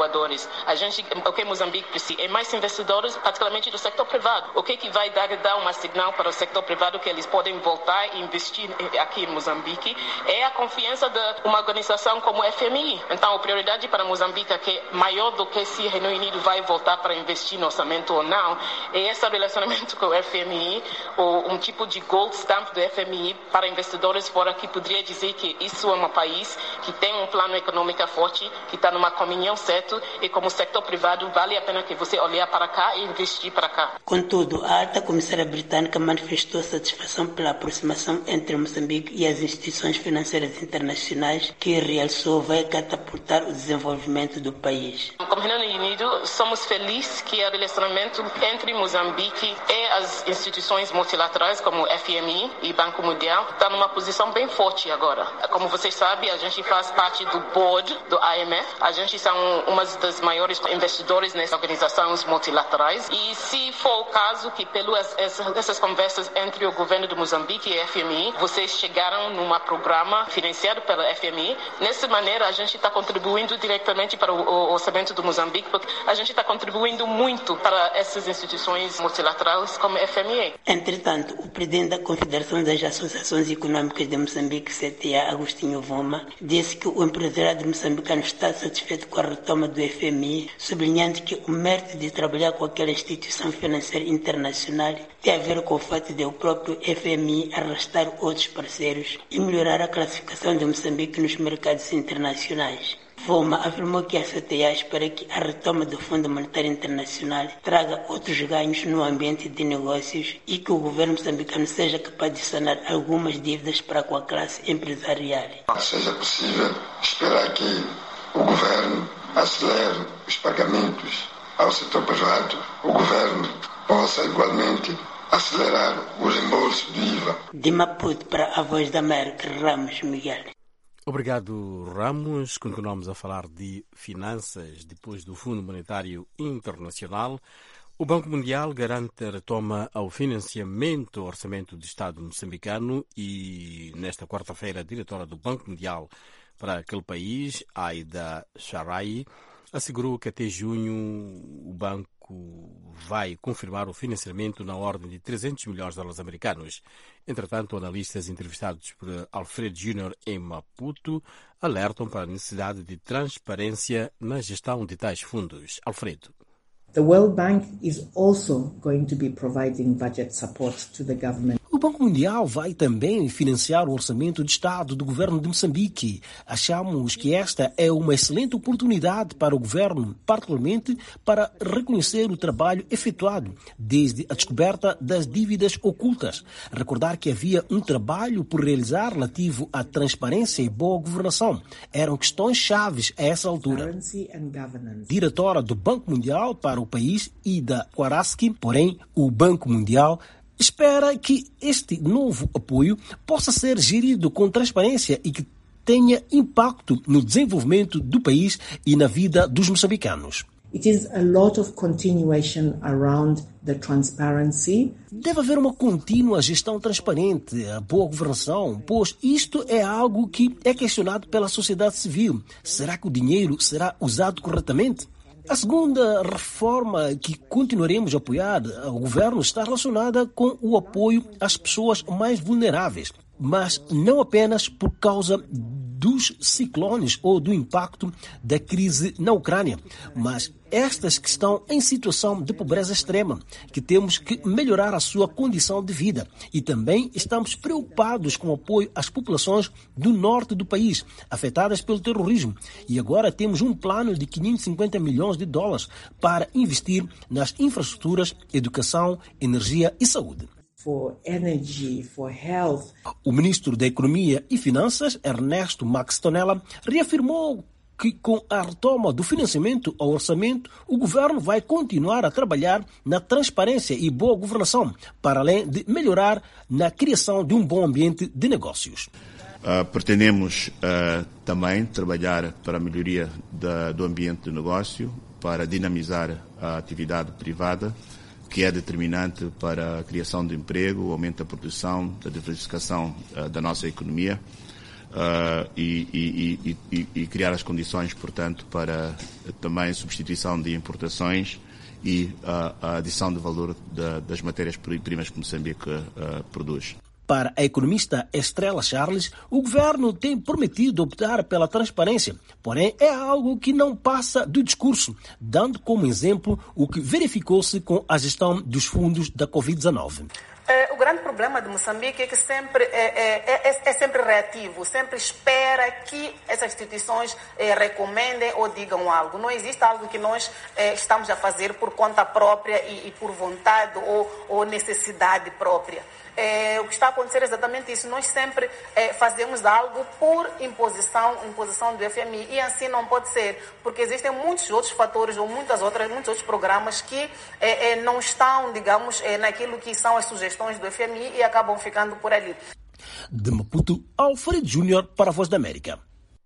inovadores. A gente, o que Moçambique precisa é mais investidores, particularmente do setor privado. O que que vai dar, dar um sinal para o setor privado que eles podem voltar e investir aqui em Moçambique é a confiança de uma organização como o F M I. Então, a prioridade para Moçambique é que é maior do que se o Reino Unido vai voltar para investir no orçamento ou não. É esse relacionamento com o F M I, ou um tipo de gold stamp do F M I para investidores fora, que poderia dizer que isso é um país que tem um plano econômico forte, que está numa caminhão certo, e como setor privado vale a pena que você olhar para cá e investir para cá. Contudo, a alta comissária britânica manifestou satisfação pela aproximação entre Moçambique e as instituições financeiras internacionais, que realçou vai catapultar o desenvolvimento do país. Como Reino Unido, somos felizes que o relacionamento entre Moçambique e as instituições multilaterais como o F M I e Banco Mundial está numa posição bem forte agora. Como vocês sabem, a gente faz parte do board do I M F. A gente são uma das maiores investidores nessas organizações multilaterais. E se for o caso que pelas essas conversas entre o governo de Moçambique e a F M I, vocês chegaram num programa financiado pela F M I, dessa maneira a gente está contribuindo diretamente para o orçamento do Moçambique, porque a gente está contribuindo muito para essas instituições multilaterais como a F M I. Entretanto, o presidente da Confederação das Associações Econômicas de Moçambique, C T A, Agostinho Voma, disse que o empresariado moçambicano está satisfeito com a retoma do F M I, sublinhando que o mérito de trabalhar com aquela instituição financeira internacional tem a ver com o fato de o próprio F M I arrastar outros parceiros e melhorar a classificação de Moçambique nos mercados internacionais. Voma afirmou que a C T A espera que a retoma do Fundo Monetário Internacional traga outros ganhos no ambiente de negócios e que o governo moçambicano seja capaz de sanar algumas dívidas para com a classe empresarial. Seja possível esperar que o governo acelere os pagamentos ao setor privado, o governo possa igualmente acelerar o reembolso do I V A. De Maputo para a Voz da América, Ramos Miguel. Obrigado, Ramos. Continuamos a falar de finanças. Depois do Fundo Monetário Internacional, o Banco Mundial garante a retoma ao financiamento do Orçamento do Estado moçambicano e, nesta quarta-feira, a diretora do Banco Mundial para aquele país, Aida Sharai, assegurou que até junho o banco vai confirmar o financiamento na ordem de trezentos milhões de dólares americanos. Entretanto, analistas entrevistados por Alfredo Júnior em Maputo alertam para a necessidade de transparência na gestão de tais fundos. Alfredo. The World Bank is also going to be providing budget support to the government. O Banco Mundial vai também financiar o orçamento de Estado do governo de Moçambique. Achamos que esta é uma excelente oportunidade para o governo, particularmente para reconhecer o trabalho efetuado desde a descoberta das dívidas ocultas. Recordar que havia um trabalho por realizar relativo à transparência e boa governação. Eram questões chaves a essa altura. Diretora do Banco Mundial para o país, Ida Kwaraski, porém, o Banco Mundial espera que este novo apoio possa ser gerido com transparência e que tenha impacto no desenvolvimento do país e na vida dos moçambicanos. It is a lot of continuation around the transparency. Deve haver uma contínua gestão transparente, a boa governação, pois isto é algo que é questionado pela sociedade civil. Será que o dinheiro será usado corretamente? A segunda reforma que continuaremos a apoiar ao governo está relacionada com o apoio às pessoas mais vulneráveis, mas não apenas por causa dos ciclones ou do impacto da crise na Ucrânia, mas estas que estão em situação de pobreza extrema, que temos que melhorar a sua condição de vida. E também estamos preocupados com o apoio às populações do norte do país, afetadas pelo terrorismo. E agora temos um plano de quinhentos e cinquenta milhões de dólares para investir nas infraestruturas, educação, energia e saúde. For energy, for health. O ministro da Economia e Finanças, Ernesto Max Tonella, reafirmou que com a retoma do financiamento ao orçamento, o governo vai continuar a trabalhar na transparência e boa governação, para além de melhorar na criação de um bom ambiente de negócios. Uh, pretendemos uh, também trabalhar para a melhoria da, do ambiente de negócio, para dinamizar a atividade privada, que é determinante para a criação de emprego, o aumento da produção, da diversificação uh, da nossa economia. uh, e, e, e, e criar as condições, portanto, para também substituição de importações e uh, a adição de valor de, das matérias-primas que Moçambique uh, produz. Para a economista Estrela Charles, o governo tem prometido optar pela transparência, porém é algo que não passa do discurso, dando como exemplo o que verificou-se com a gestão dos fundos da covid dezenove. É, o grande problema de Moçambique é que sempre é, é, é, é sempre reativo, sempre espera que essas instituições é, recomendem ou digam algo. Não existe algo que nós é, estamos a fazer por conta própria e, e por vontade ou, ou necessidade própria. É, o que está a acontecer é exatamente isso. Nós sempre é, fazemos algo por imposição, imposição do F M I, e assim não pode ser, porque existem muitos outros fatores ou muitas outras, muitos outros programas que é, é, não estão, digamos, é, naquilo que são as sugestões do F M I e acabam ficando por ali. De Maputo, Alfredo Júnior para a Voz da América.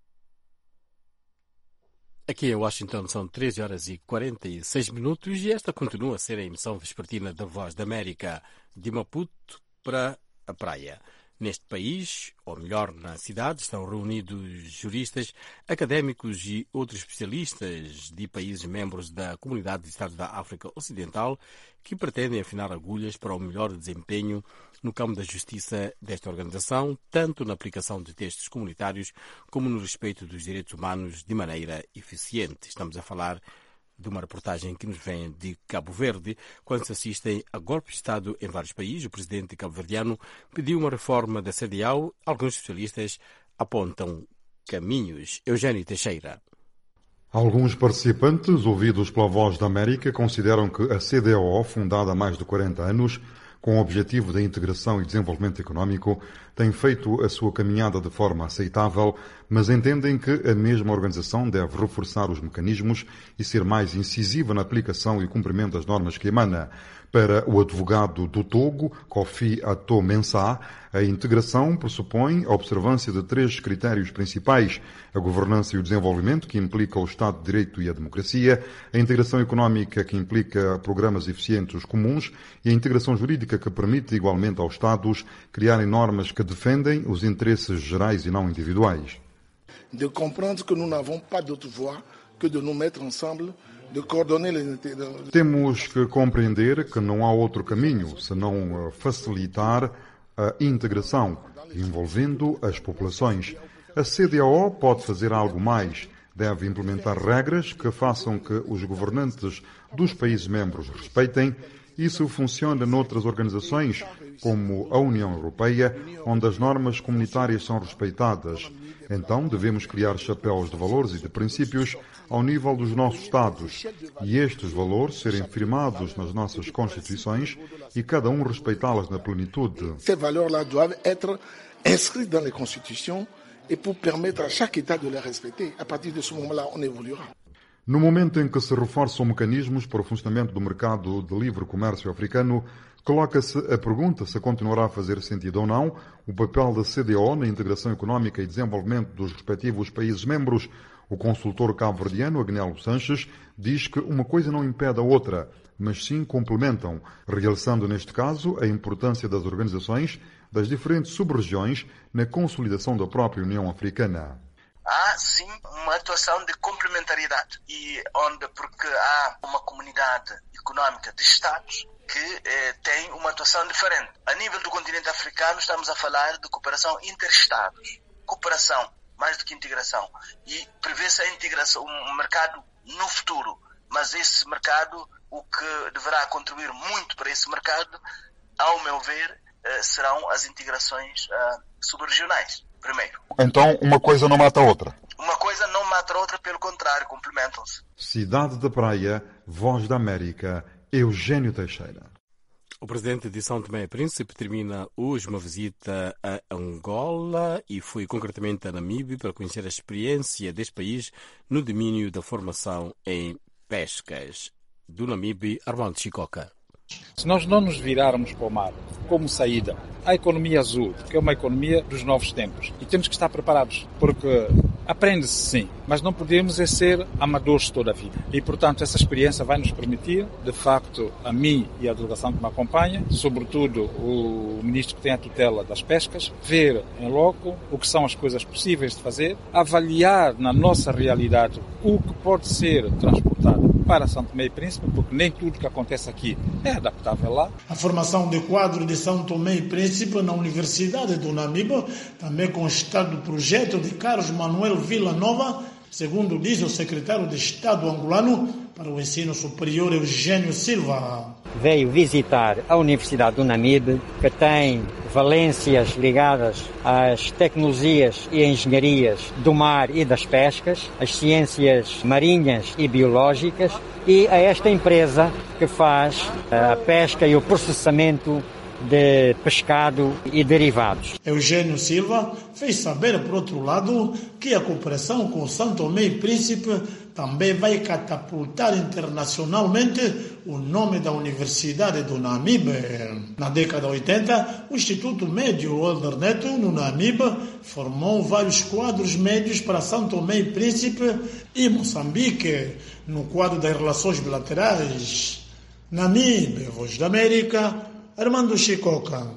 Aqui em Washington são treze horas e quarenta e seis minutos e esta continua a ser a emissão vespertina da Voz da América, de Maputo para a praia. Neste país, ou melhor, na cidade, estão reunidos juristas, académicos e outros especialistas de países membros da Comunidade de Estados da África Ocidental que pretendem afinar agulhas para o melhor desempenho no campo da justiça desta organização, tanto na aplicação de textos comunitários como no respeito dos direitos humanos de maneira eficiente. Estamos a falar de uma reportagem que nos vem de Cabo Verde. Quando se assistem a golpes de Estado em vários países, o presidente cabo-verdiano pediu uma reforma da C D A O. Alguns especialistas apontam caminhos. Eugênio Teixeira. Alguns participantes, ouvidos pela Voz da América, consideram que a C D A O, fundada há mais de quarenta anos, com o objetivo de integração e desenvolvimento económico, tem feito a sua caminhada de forma aceitável, mas entendem que a mesma organização deve reforçar os mecanismos e ser mais incisiva na aplicação e cumprimento das normas que emana. Para o advogado do Togo, Kofi Ato Mensah, a integração pressupõe a observância de três critérios principais: a governança e o desenvolvimento, que implica o Estado de Direito e a democracia, a integração económica, que implica programas eficientes comuns, e a integração jurídica, que permite igualmente aos Estados criarem normas que defendem os interesses gerais e não individuais. De compreender que nous n'avons pas d'autre voie que de nous mettre ensemble. Temos que compreender que não há outro caminho senão facilitar a integração, envolvendo as populações. A C D A O pode fazer algo mais. Deve implementar regras que façam que os governantes dos países membros respeitem. Isso funciona noutras organizações, como a União Europeia, onde as normas comunitárias são respeitadas. Então, devemos criar chapéus de valores e de princípios ao nível dos nossos Estados, e estes valores serem firmados nas nossas Constituições e cada um respeitá-las na plenitude. Ces valeurs-là doivent être inscrites dans les constitutions et pour permettre à chaque État de les respecter. À partir de ce moment-là, on évoluera. No momento em que se reforçam mecanismos para o funcionamento do mercado de livre comércio africano, coloca-se a pergunta se continuará a fazer sentido ou não o papel da C D A O na integração económica e desenvolvimento dos respectivos países membros. O consultor cabo-verdiano, Agnello Sanches, diz que uma coisa não impede a outra, mas sim complementam, realçando neste caso a importância das organizações das diferentes sub-regiões na consolidação da própria União Africana. Há, sim, uma atuação de complementariedade, e onde, porque há uma comunidade económica de Estados que eh, tem uma atuação diferente. A nível do continente africano, estamos a falar de cooperação interestados, cooperação mais do que integração, e prevê-se a integração, um mercado no futuro, mas esse mercado, o que deverá contribuir muito para esse mercado, ao meu ver, eh, serão as integrações eh, subregionais. Primeiro. Então, uma coisa não mata a outra? Uma coisa não mata a outra, pelo contrário, complementam-se. Cidade da Praia, Voz da América, Eugênio Teixeira. O presidente de São Tomé e Príncipe termina hoje uma visita a Angola e foi concretamente a Namíbia para conhecer a experiência deste país no domínio da formação em pescas. Do Namíbia, Armando Chicoca. Se nós não nos virarmos para o mar como saída, a economia azul, que é uma economia dos novos tempos, e temos que estar preparados, porque Aprende-se sim, mas não podemos é ser amadores toda a vida. E, portanto, essa experiência vai nos permitir, de facto, a mim e a delegação que me acompanha, sobretudo o ministro que tem a tutela das pescas, ver em loco o que são as coisas possíveis de fazer, avaliar na nossa realidade o que pode ser transportado para São Tomé e Príncipe, porque nem tudo que acontece aqui é adaptável lá. A formação de quadro de São Tomé e Príncipe na Universidade do Namibe também consta do projeto de Carlos Manuel Vila Nova, segundo diz o secretário de Estado angolano para o ensino superior Eugênio Silva. Veio visitar a Universidade do Namibe, que tem valências ligadas às tecnologias e engenharias do mar e das pescas, as ciências marinhas e biológicas, e a esta empresa que faz a pesca e o processamento de pescado e derivados. Eugênio Silva fez saber, por outro lado, que a cooperação com São Tomé e Príncipe também vai catapultar internacionalmente o nome da Universidade do Namibe. Na década de oitenta, o Instituto Médio Walter Neto, no Namibe, formou vários quadros médios para São Tomé e Príncipe e Moçambique, no quadro das relações bilaterais. Namibe, Voz da América, Armando Chicoca.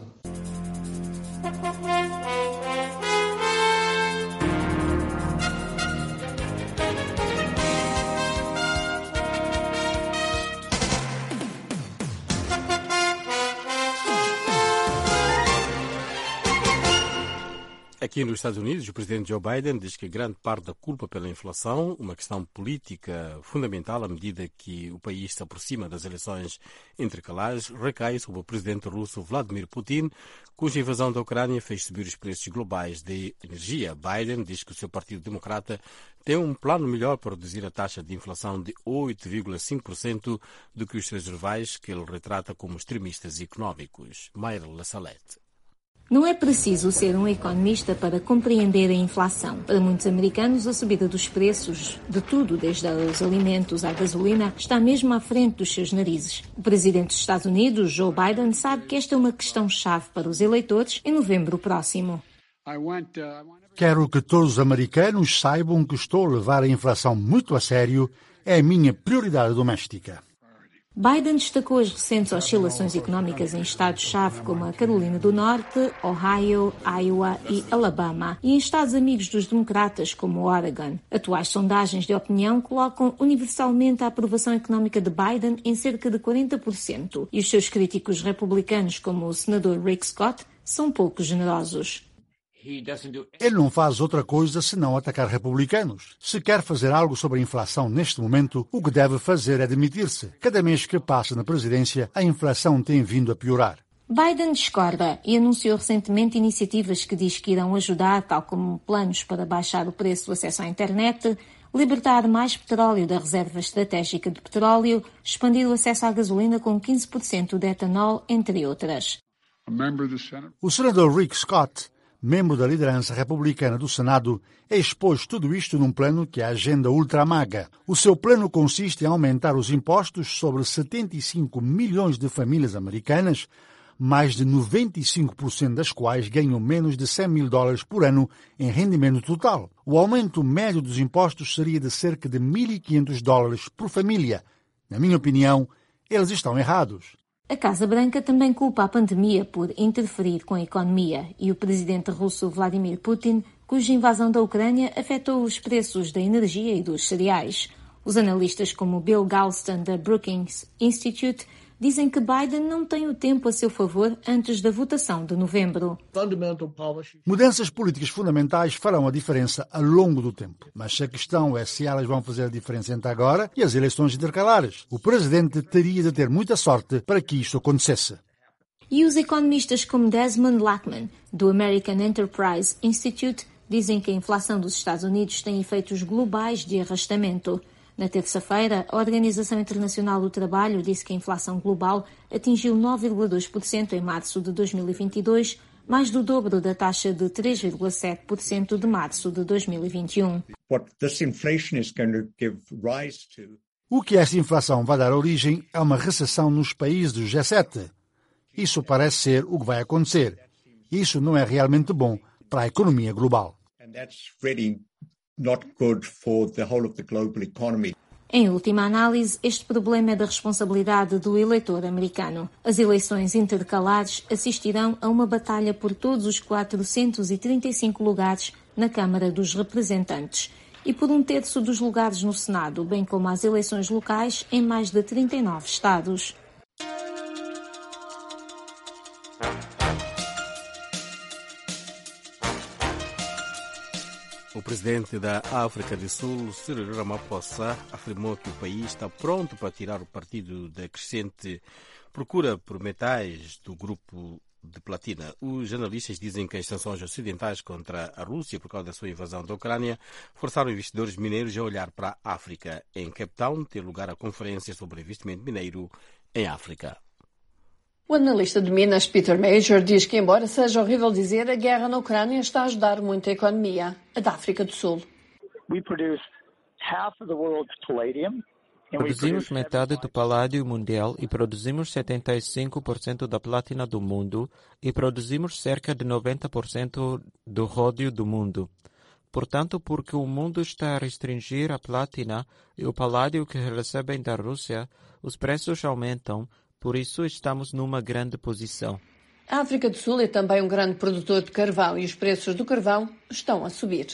Aqui nos Estados Unidos, o presidente Joe Biden diz que grande parte da culpa pela inflação, uma questão política fundamental à medida que o país se aproxima das eleições intercalares, recai sobre o presidente russo Vladimir Putin, cuja invasão da Ucrânia fez subir os preços globais de energia. Biden diz que o seu Partido Democrata tem um plano melhor para reduzir a taxa de inflação de oito vírgula cinco por cento do que os seus rivais, que ele retrata como extremistas económicos. Mayra Lassalette. Não é preciso ser um economista para compreender a inflação. Para muitos americanos, a subida dos preços de tudo, desde os alimentos à gasolina, está mesmo à frente dos seus narizes. O presidente dos Estados Unidos, Joe Biden, sabe que esta é uma questão-chave para os eleitores em novembro próximo. Quero que todos os americanos saibam que estou a levar a inflação muito a sério. É a minha prioridade doméstica. Biden destacou as recentes oscilações económicas em estados-chave como a Carolina do Norte, Ohio, Iowa e Alabama, e em estados amigos dos democratas como Oregon. Atuais sondagens de opinião colocam universalmente a aprovação económica de Biden em cerca de quarenta por cento, e os seus críticos republicanos, como o senador Rick Scott, são pouco generosos. Ele não faz outra coisa senão atacar republicanos. Se quer fazer algo sobre a inflação neste momento, o que deve fazer é demitir-se. Cada mês que passa na presidência, a inflação tem vindo a piorar. Biden discorda e anunciou recentemente iniciativas que diz que irão ajudar, tal como planos para baixar o preço do acesso à internet, libertar mais petróleo da reserva estratégica de petróleo, expandir o acesso à gasolina com quinze por cento de etanol, entre outras. O senador Rick Scott, membro da liderança republicana do Senado, expôs tudo isto num plano que é a Agenda Ultramaga. O seu plano consiste em aumentar os impostos sobre setenta e cinco milhões de famílias americanas, mais de noventa e cinco por cento das quais ganham menos de cem mil dólares por ano em rendimento total. O aumento médio dos impostos seria de cerca de mil e quinhentos dólares por família. Na minha opinião, eles estão errados. A Casa Branca também culpa a pandemia por interferir com a economia e o presidente russo Vladimir Putin, cuja invasão da Ucrânia afetou os preços da energia e dos cereais. Os analistas como Bill Galston da Brookings Institute dizem que Biden não tem o tempo a seu favor antes da votação de novembro. Mudanças políticas fundamentais farão a diferença ao longo do tempo. Mas a questão é se elas vão fazer a diferença entre agora e as eleições intercalares. O presidente teria de ter muita sorte para que isto acontecesse. E os economistas como Desmond Lackman, do American Enterprise Institute, dizem que a inflação dos Estados Unidos tem efeitos globais de arrastamento. Na terça-feira, a Organização Internacional do Trabalho disse que a inflação global atingiu nove vírgula dois por cento em março de dois mil e vinte e dois, mais do dobro da taxa de três vírgula sete por cento de março de dois mil e vinte e um. O que esta inflação vai dar origem é uma recessão nos países do G sete. Isso parece ser o que vai acontecer. Isso não é realmente bom para a economia global. not good for the whole of the global economy. Em última análise, este problema é da responsabilidade do eleitor americano. As eleições intercalares assistirão a uma batalha por todos os quatrocentos e trinta e cinco lugares na Câmara dos Representantes e por um terço dos lugares no Senado, bem como as eleições locais em mais de trinta e nove estados. O presidente da África do Sul, Cyril Ramaphosa, afirmou que o país está pronto para tirar o partido da crescente procura por metais do grupo de platina. Os jornalistas dizem que as sanções ocidentais contra a Rússia por causa da sua invasão da Ucrânia forçaram investidores mineiros a olhar para a África. Em Cape Town tem lugar a conferência sobre investimento mineiro em África. O analista de Minas, Peter Major, diz que, embora seja horrível dizer, a guerra na Ucrânia está a ajudar muito a economia, a da África do Sul. Produzimos metade do paládio mundial e produzimos setenta e cinco por cento da platina do mundo e produzimos cerca de noventa por cento do ródio do mundo. Portanto, porque o mundo está a restringir a platina e o paládio que recebem da Rússia, os preços aumentam. Por isso, estamos numa grande posição. A África do Sul é também um grande produtor de carvão e os preços do carvão estão a subir.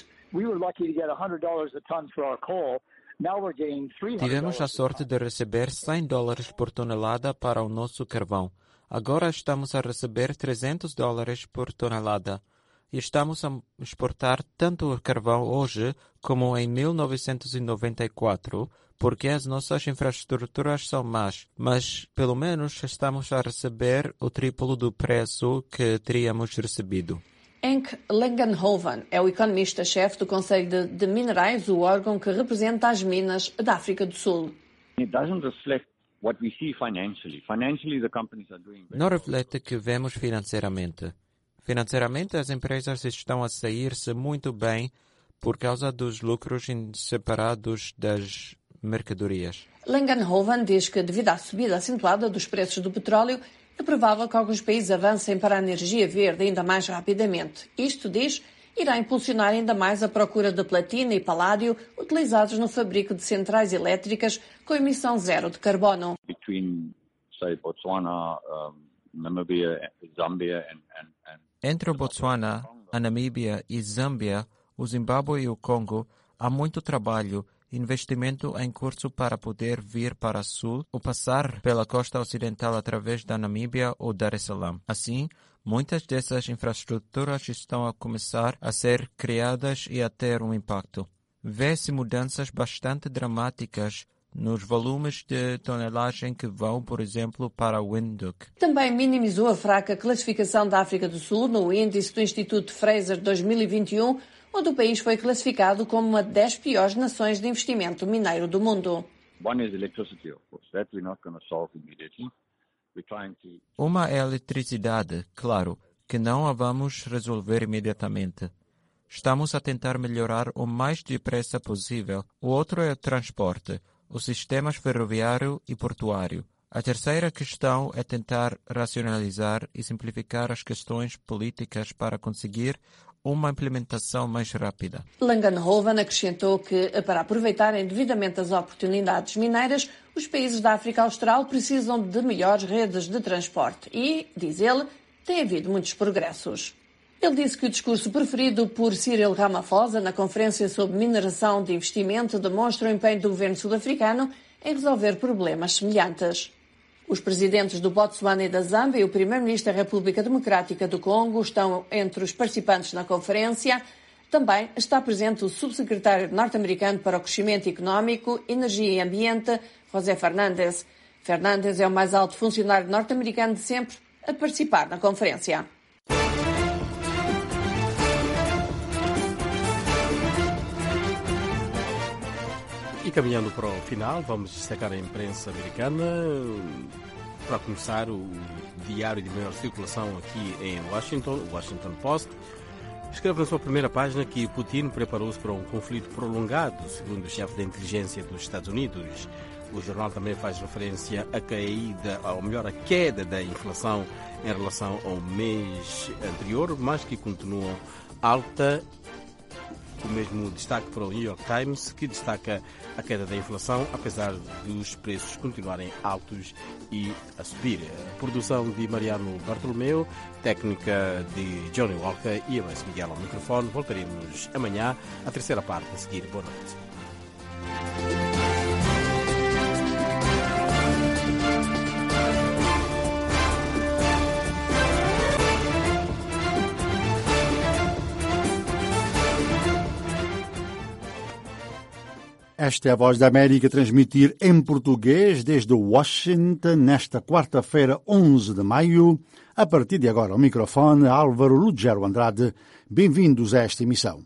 Tivemos a sorte de receber cem dólares por tonelada para o nosso carvão. Agora estamos a receber trezentos dólares por tonelada. E estamos a exportar tanto o carvão hoje como em mil novecentos e noventa e quatro, porque as nossas infraestruturas são más, mas pelo menos estamos a receber o triplo do preço que teríamos recebido. Henk Langenhoven é o economista-chefe do Conselho de, de Minerais, o órgão que representa as minas da África do Sul. Não reflete o que vemos financeiramente. Financeiramente, as empresas estão a sair-se muito bem por causa dos lucros separados das mercadorias. Langenhoven diz que, devido à subida acentuada dos preços do petróleo, é provável que alguns países avancem para a energia verde ainda mais rapidamente. Isto, diz, irá impulsionar ainda mais a procura de platina e paládio utilizados no fabrico de centrais elétricas com emissão zero de carbono. Between, say, Botswana, um, Namibia, Zambia and, and, and... Entre o Botsuana, a Namíbia e Zâmbia, o Zimbábue e o Congo, há muito trabalho e investimento em curso para poder vir para o sul ou passar pela costa ocidental através da Namíbia ou Dar es Salaam. Assim, muitas dessas infraestruturas estão a começar a ser criadas e a ter um impacto. Vê-se mudanças bastante dramáticas nos volumes de tonelagem que vão, por exemplo, para o Windhoek. Também minimizou a fraca classificação da África do Sul no índice do Instituto Fraser dois mil e vinte e um, onde o país foi classificado como uma das dez piores nações de investimento mineiro do mundo. Uma é a eletricidade, claro, que não a vamos resolver imediatamente. Estamos a tentar melhorar o mais depressa possível. O outro é o transporte, os sistemas ferroviário e portuário. A terceira questão é tentar racionalizar e simplificar as questões políticas para conseguir uma implementação mais rápida. Langenhoven acrescentou que, para aproveitarem devidamente as oportunidades mineiras, os países da África Austral precisam de melhores redes de transporte e, diz ele, tem havido muitos progressos. Ele disse que o discurso preferido por Cyril Ramaphosa na Conferência sobre Mineração de Investimento demonstra o empenho do governo sul-africano em resolver problemas semelhantes. Os presidentes do Botsuana e da Zâmbia e o primeiro-ministro da República Democrática do Congo estão entre os participantes na conferência. Também está presente o subsecretário norte-americano para o Crescimento Económico, Energia e Ambiente, José Fernandes. Fernandes é o mais alto funcionário norte-americano de sempre a participar na conferência. E caminhando para o final, vamos destacar a imprensa americana. Para começar, o diário de maior circulação aqui em Washington, o Washington Post, escreve na sua primeira página que Putin preparou-se para um conflito prolongado, segundo o chefe da inteligência dos Estados Unidos. O jornal também faz referência à caída, ou melhor, à queda da inflação em relação ao mês anterior, mas que continua alta. O o mesmo destaque para o New York Times, que destaca a queda da inflação, apesar dos preços continuarem altos e a subir. A produção de Mariano Bartolomeu, técnica de Johnny Walker e Abraço Miguel ao microfone. Voltaremos amanhã, a terceira parte a seguir. Boa noite. Esta é a Voz da América a transmitir em português desde Washington nesta quarta-feira, onze de maio. A partir de agora, ao microfone, Álvaro Lugero Andrade. Bem-vindos a esta emissão.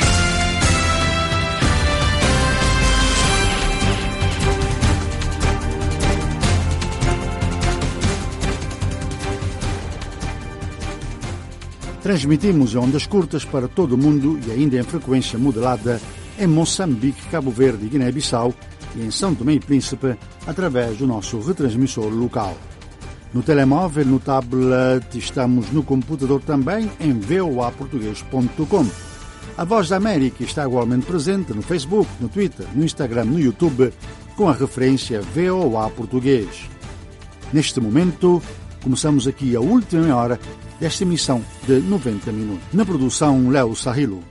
Transmitimos em ondas curtas para todo o mundo e ainda em frequência modulada em Moçambique, Cabo Verde e Guiné-Bissau e em São Tomé e Príncipe através do nosso retransmissor local. No telemóvel, no tablet, estamos no computador também em v o a português ponto com. A Voz da América está igualmente presente no Facebook, no Twitter, no Instagram, no YouTube com a referência V O A Português. Neste momento, começamos aqui a última meia hora desta emissão de noventa minutos. Na produção, Léo Sahilo.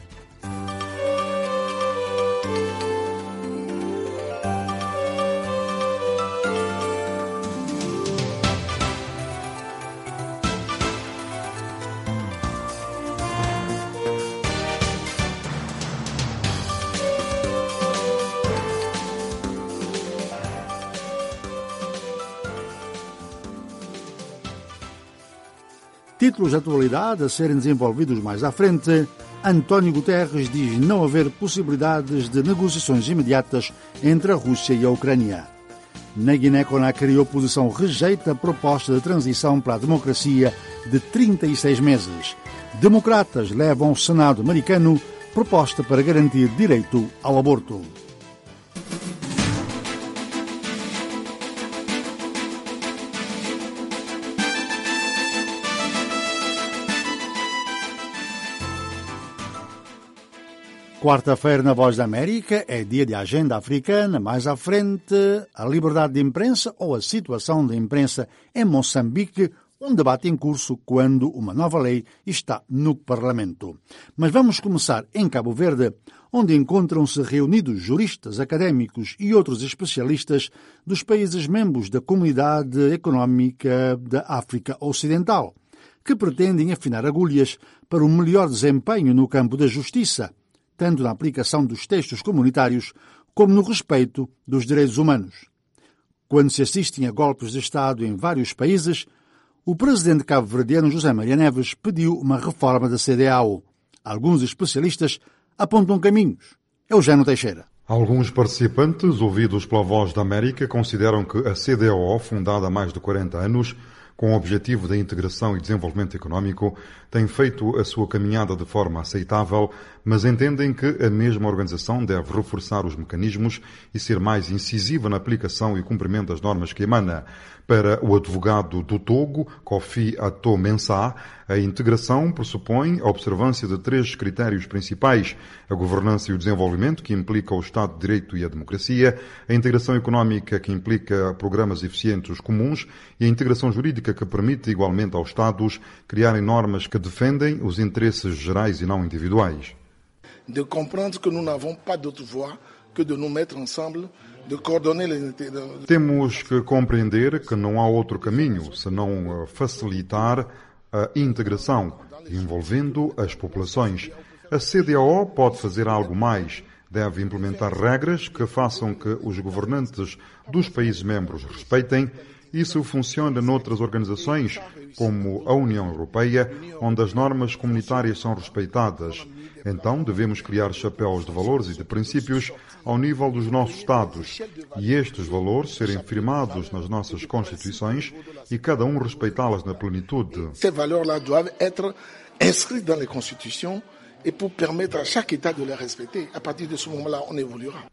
Títulos de atualidade a serem desenvolvidos mais à frente. António Guterres diz não haver possibilidades de negociações imediatas entre a Rússia e a Ucrânia. Na Guiné-Conakry, a oposição rejeita a proposta de transição para a democracia de trinta e seis meses. Democratas levam ao Senado americano proposta para garantir direito ao aborto. Quarta-feira na Voz da América é dia de agenda africana. Mais à frente, a liberdade de imprensa ou a situação da imprensa em Moçambique, um debate em curso quando uma nova lei está no Parlamento. Mas vamos começar em Cabo Verde, onde encontram-se reunidos juristas, académicos e outros especialistas dos países membros da Comunidade Económica da África Ocidental, que pretendem afinar agulhas para um melhor desempenho no campo da justiça, tanto na aplicação dos textos comunitários como no respeito dos direitos humanos. Quando se assistem a golpes de Estado em vários países, o presidente cabo-verdiano José Maria Neves pediu uma reforma da C D A O. Alguns especialistas apontam caminhos. Eugênio Teixeira. Alguns participantes, ouvidos pela Voz da América, consideram que a C D A O, fundada há mais de quarenta anos, com o objetivo da integração e desenvolvimento económico, tem feito a sua caminhada de forma aceitável, mas entendem que a mesma organização deve reforçar os mecanismos e ser mais incisiva na aplicação e cumprimento das normas que emana. Para o advogado do Togo, Kofi Ato Mensah, a integração pressupõe a observância de três critérios principais: a governança e o desenvolvimento, que implica o Estado de Direito e a democracia, a integração económica, que implica programas eficientes comuns, e a integração jurídica, que permite igualmente aos Estados criarem normas que defendem os interesses gerais e não individuais. De compreender que nous n'avons pas d'autre voie que de nous mettre ensemble, de coordener les... Temos que compreender que não há outro caminho senão facilitar a integração, envolvendo as populações. A C D A O pode fazer algo mais. Deve implementar regras que façam que os governantes dos países membros respeitem. Isso funciona noutras organizações, como a União Europeia, onde as normas comunitárias são respeitadas. Então, devemos criar chapéus de valores e de princípios ao nível dos nossos Estados, e estes valores serem firmados nas nossas Constituições e cada um respeitá-las na plenitude. Ces valeurs-là doivent être inscrites dans les constitutions et pour permettre à chaque État de les respecter. À partir de ce moment-là, on évoluera.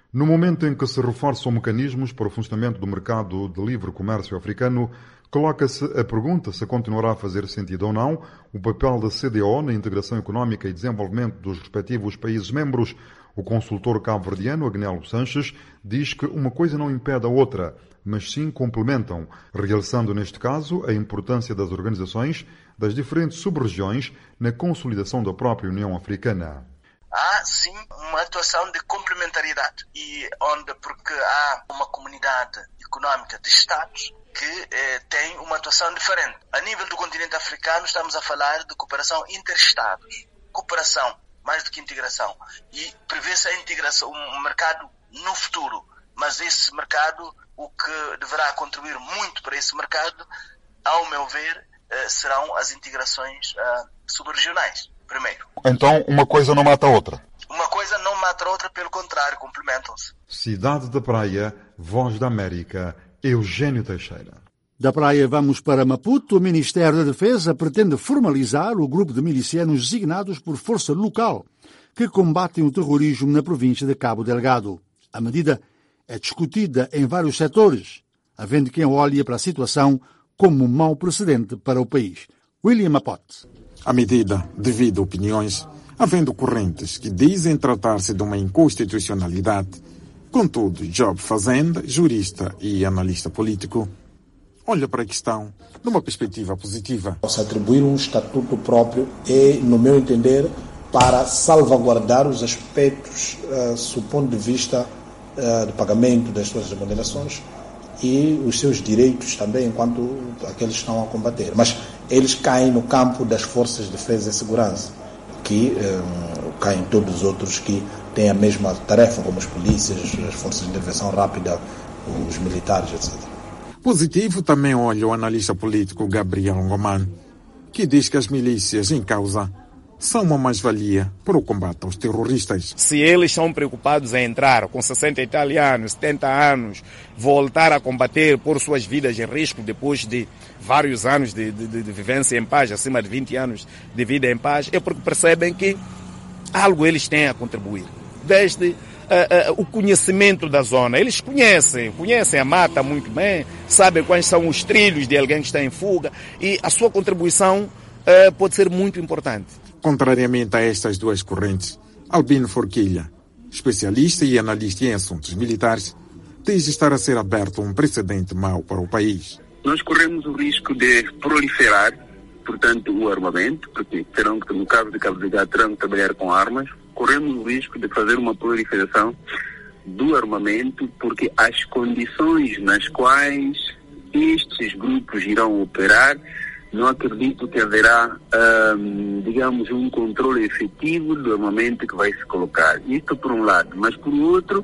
No momento em que se reforçam mecanismos para o funcionamento do mercado de livre comércio africano, coloca-se a pergunta se continuará a fazer sentido ou não o papel da C D A O na integração económica e desenvolvimento dos respectivos países membros. O consultor cabo-verdiano, Agnello Sanches, diz que uma coisa não impede a outra, mas sim complementam, realçando neste caso a importância das organizações das diferentes sub-regiões na consolidação da própria União Africana. Há sim uma atuação de complementariedade e onde porque há uma comunidade económica de Estados que eh, tem uma atuação diferente. A nível do continente africano estamos a falar de cooperação interestados, cooperação mais do que integração, e prevê-se a integração, um mercado no futuro, mas esse mercado, o que deverá contribuir muito para esse mercado, ao meu ver, eh, serão as integrações eh, subregionais. Primeiro. Então, uma coisa não mata a outra? Uma coisa não mata a outra, pelo contrário, complementam-se. Cidade da Praia, Voz da América, Eugênio Teixeira. Da Praia vamos para Maputo. O Ministério da Defesa pretende formalizar o grupo de milicianos designados por força local que combatem o terrorismo na província de Cabo Delgado. A medida é discutida em vários setores, havendo quem olhe para a situação como um mau precedente para o país. William Apote. A medida divide opiniões, havendo correntes que dizem tratar-se de uma inconstitucionalidade. Contudo, Job Fazenda, jurista e analista político, olha para a questão de uma perspectiva positiva. Se atribuir um estatuto próprio é, no meu entender, para salvaguardar os aspectos, uh, do ponto de vista uh, de pagamento das suas remunerações e os seus direitos também, enquanto aqueles estão a combater. Mas eles caem no campo das forças de defesa e segurança, que um, caem todos os outros que têm a mesma tarefa, como as polícias, as forças de intervenção rápida, os militares, etcétera. Positivo também olha o analista político Gabriel Ngoman, que diz que as milícias em causa são uma mais-valia para o combate aos terroristas. Se eles são preocupados em entrar com sessenta e tal anos, setenta anos, voltar a combater, pôr suas vidas em risco depois de vários anos de, de, de vivência em paz, acima de vinte anos de vida em paz, é porque percebem que algo eles têm a contribuir. Desde uh, uh, o conhecimento da zona. Eles conhecem, conhecem a mata muito bem, sabem quais são os trilhos de alguém que está em fuga e a sua contribuição uh, pode ser muito importante. Contrariamente a estas duas correntes, Albino Forquilha, especialista e analista em assuntos militares, diz estar a ser aberto um precedente mau para o país. Nós corremos o risco de proliferar, portanto, o armamento, porque terão que, no caso de Cabo Delgado, terão que trabalhar com armas. Corremos o risco de fazer uma proliferação do armamento, porque as condições nas quais estes grupos irão operar, não acredito que haverá, hum, digamos, um controle efetivo do armamento que vai se colocar. Isto por um lado, mas por outro,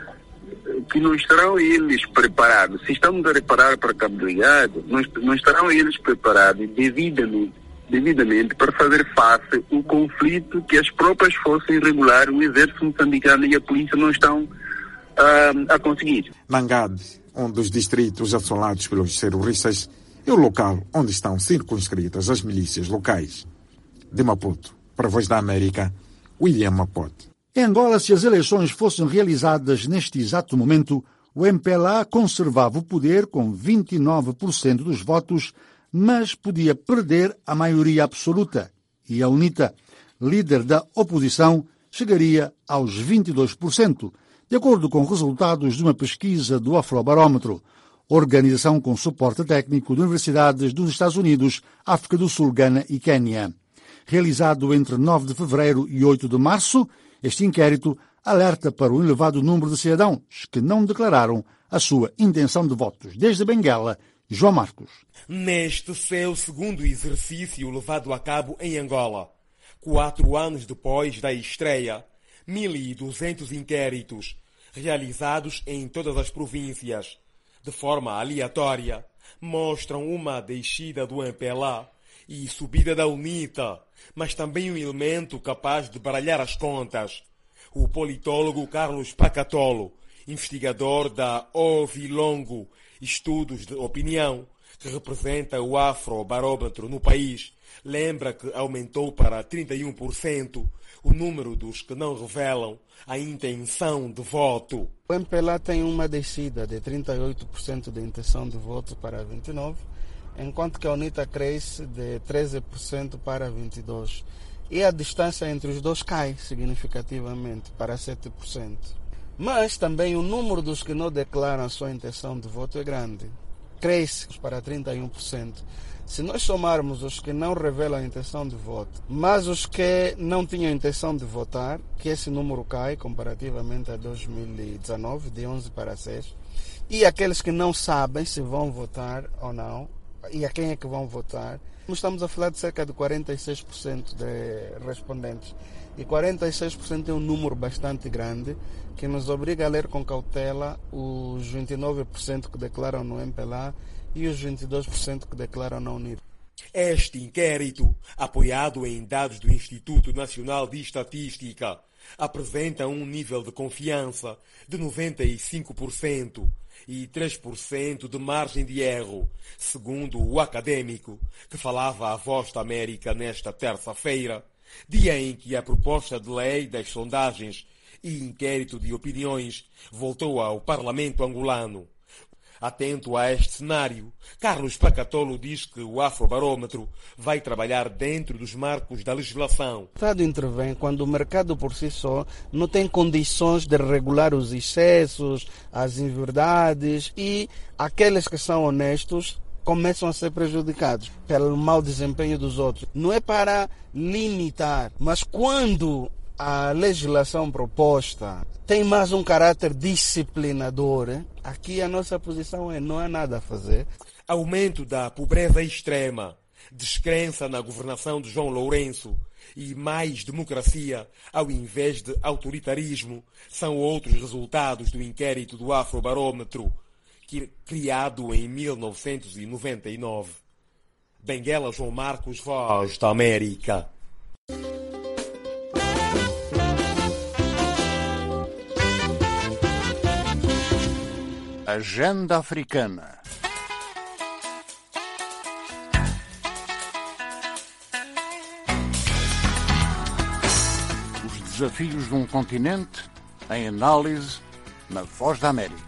que não estarão eles preparados. Se estamos a reparar para Cabo Delgado, não, não estarão eles preparados devidamente, devidamente para fazer face ao conflito que as próprias forças irregulares, o exército moçambicano e a polícia não estão hum, a conseguir. Nangade, um dos distritos assolados pelos terroristas, é o local onde estão circunscritas as milícias locais. De Maputo, para a Voz da América, William Apote. Em Angola, se as eleições fossem realizadas neste exato momento, o M P L A conservava o poder com vinte e nove por cento dos votos, mas podia perder a maioria absoluta. E a UNITA, líder da oposição, chegaria aos vinte e dois por cento, de acordo com resultados de uma pesquisa do Afrobarómetro, organização com suporte técnico de universidades dos Estados Unidos, África do Sul, Gana e Quênia. Realizado entre nove de fevereiro e oito de março, este inquérito alerta para o elevado número de cidadãos que não declararam a sua intenção de votos. Desde Benguela, João Marcos. Neste seu segundo exercício levado a cabo em Angola, quatro anos depois da estreia, mil e duzentos inquéritos realizados em todas as províncias, de forma aleatória, mostram uma descida do M P L A e subida da UNITA, mas também um elemento capaz de baralhar as contas. O politólogo Carlos Pacatolo, investigador da Ovilongo Estudos de Opinião, que representa o Afrobarómetro no país, Lembra que aumentou para trinta e um por cento o número dos que não revelam a intenção de voto. O M P L A tem uma descida de trinta e oito por cento de intenção de voto para vinte e nove por cento, enquanto que a UNITA cresce de treze por cento para vinte e dois por cento. E a distância entre os dois cai significativamente para sete por cento. Mas também o número dos que não declaram a sua intenção de voto é grande. Cresce para trinta e um por cento. Se nós somarmos os que não revelam a intenção de voto, mas os que não tinham intenção de votar, que esse número cai comparativamente a dois mil e dezenove, de onze para seis, e aqueles que não sabem se vão votar ou não, e a quem é que vão votar, estamos a falar de cerca de quarenta e seis por cento de respondentes. E quarenta e seis por cento é um número bastante grande que nos obriga a ler com cautela os vinte e nove por cento que declaram no M P L A e os vinte e dois por cento que declaram na UNITA. Este inquérito, apoiado em dados do Instituto Nacional de Estatística, apresenta um nível de confiança de noventa e cinco por cento e três por cento de margem de erro, segundo o académico que falava à Voz da América nesta terça-feira, dia em que a proposta de lei das sondagens e inquérito de opiniões voltou ao Parlamento angolano. Atento a este cenário, Carlos Pacatolo diz que o Afrobarómetro vai trabalhar dentro dos marcos da legislação. O Estado intervém quando o mercado por si só não tem condições de regular os excessos, as inverdades, e aqueles que são honestos começam a ser prejudicados pelo mau desempenho dos outros. Não é para limitar, mas quando a legislação proposta tem mais um caráter disciplinador, aqui a nossa posição é: não há nada a fazer. Aumento da pobreza extrema, descrença na governação de João Lourenço e mais democracia ao invés de autoritarismo são outros resultados do inquérito do Afrobarómetro, criado em mil novecentos e noventa e nove. Benguela João Marcos, Voz da América. Agenda Africana. Os desafios de um continente em análise na Voz da América.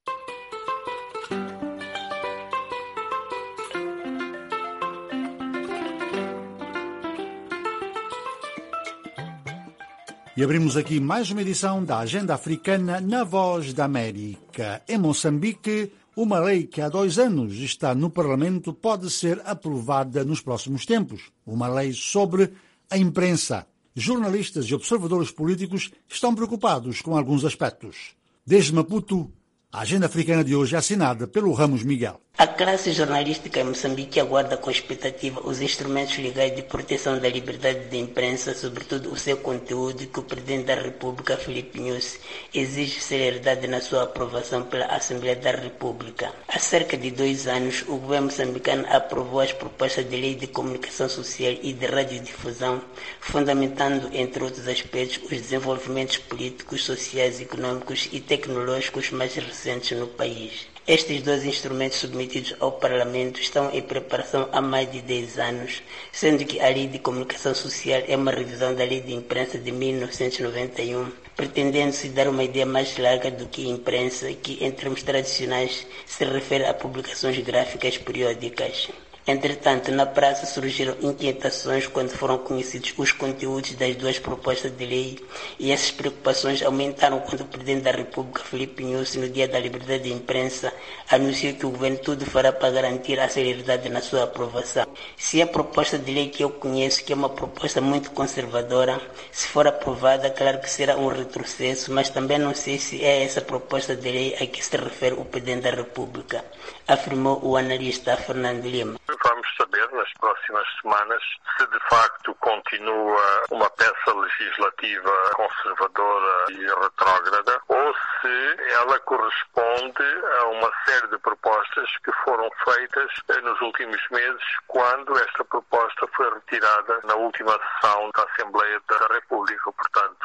E abrimos aqui mais uma edição da Agenda Africana na Voz da América. Em Moçambique, uma lei que há dois anos está no Parlamento pode ser aprovada nos próximos tempos. Uma lei sobre a imprensa. Jornalistas e observadores políticos estão preocupados com alguns aspectos. Desde Maputo, a Agenda Africana de hoje é assinada pelo Ramos Miguel. A classe jornalística em Moçambique aguarda com expectativa os instrumentos legais de proteção da liberdade de imprensa, sobretudo o seu conteúdo, que o Presidente da República, Filipe Nyusi, exige celeridade na sua aprovação pela Assembleia da República. Há cerca de dois anos, o governo moçambicano aprovou as propostas de lei de comunicação social e de radiodifusão, fundamentando, entre outros aspectos, os desenvolvimentos políticos, sociais, econômicos e tecnológicos mais recentes no país. Estes dois instrumentos submetidos ao Parlamento estão em preparação há mais de dez anos, sendo que a Lei de Comunicação Social é uma revisão da Lei de Imprensa de mil novecentos e noventa e um, pretendendo-se dar uma ideia mais larga do que imprensa, que em termos tradicionais se refere a publicações gráficas periódicas. Entretanto, na praça surgiram inquietações quando foram conhecidos os conteúdos das duas propostas de lei, e essas preocupações aumentaram quando o Presidente da República, Filipe Nyusi, no Dia da Liberdade de Imprensa, anunciou que o governo tudo fará para garantir a celeridade na sua aprovação. Se a proposta de lei que eu conheço, que é uma proposta muito conservadora, se for aprovada, claro que será um retrocesso, mas também não sei se é essa proposta de lei a que se refere o Presidente da República, afirmou o analista Fernando Lima. Vamos saber nas próximas semanas se de facto continua uma peça legislativa conservadora e retrógrada ou se ela corresponde a uma série de propostas que foram feitas nos últimos meses, quando esta proposta foi retirada na última sessão da Assembleia da República. Portanto,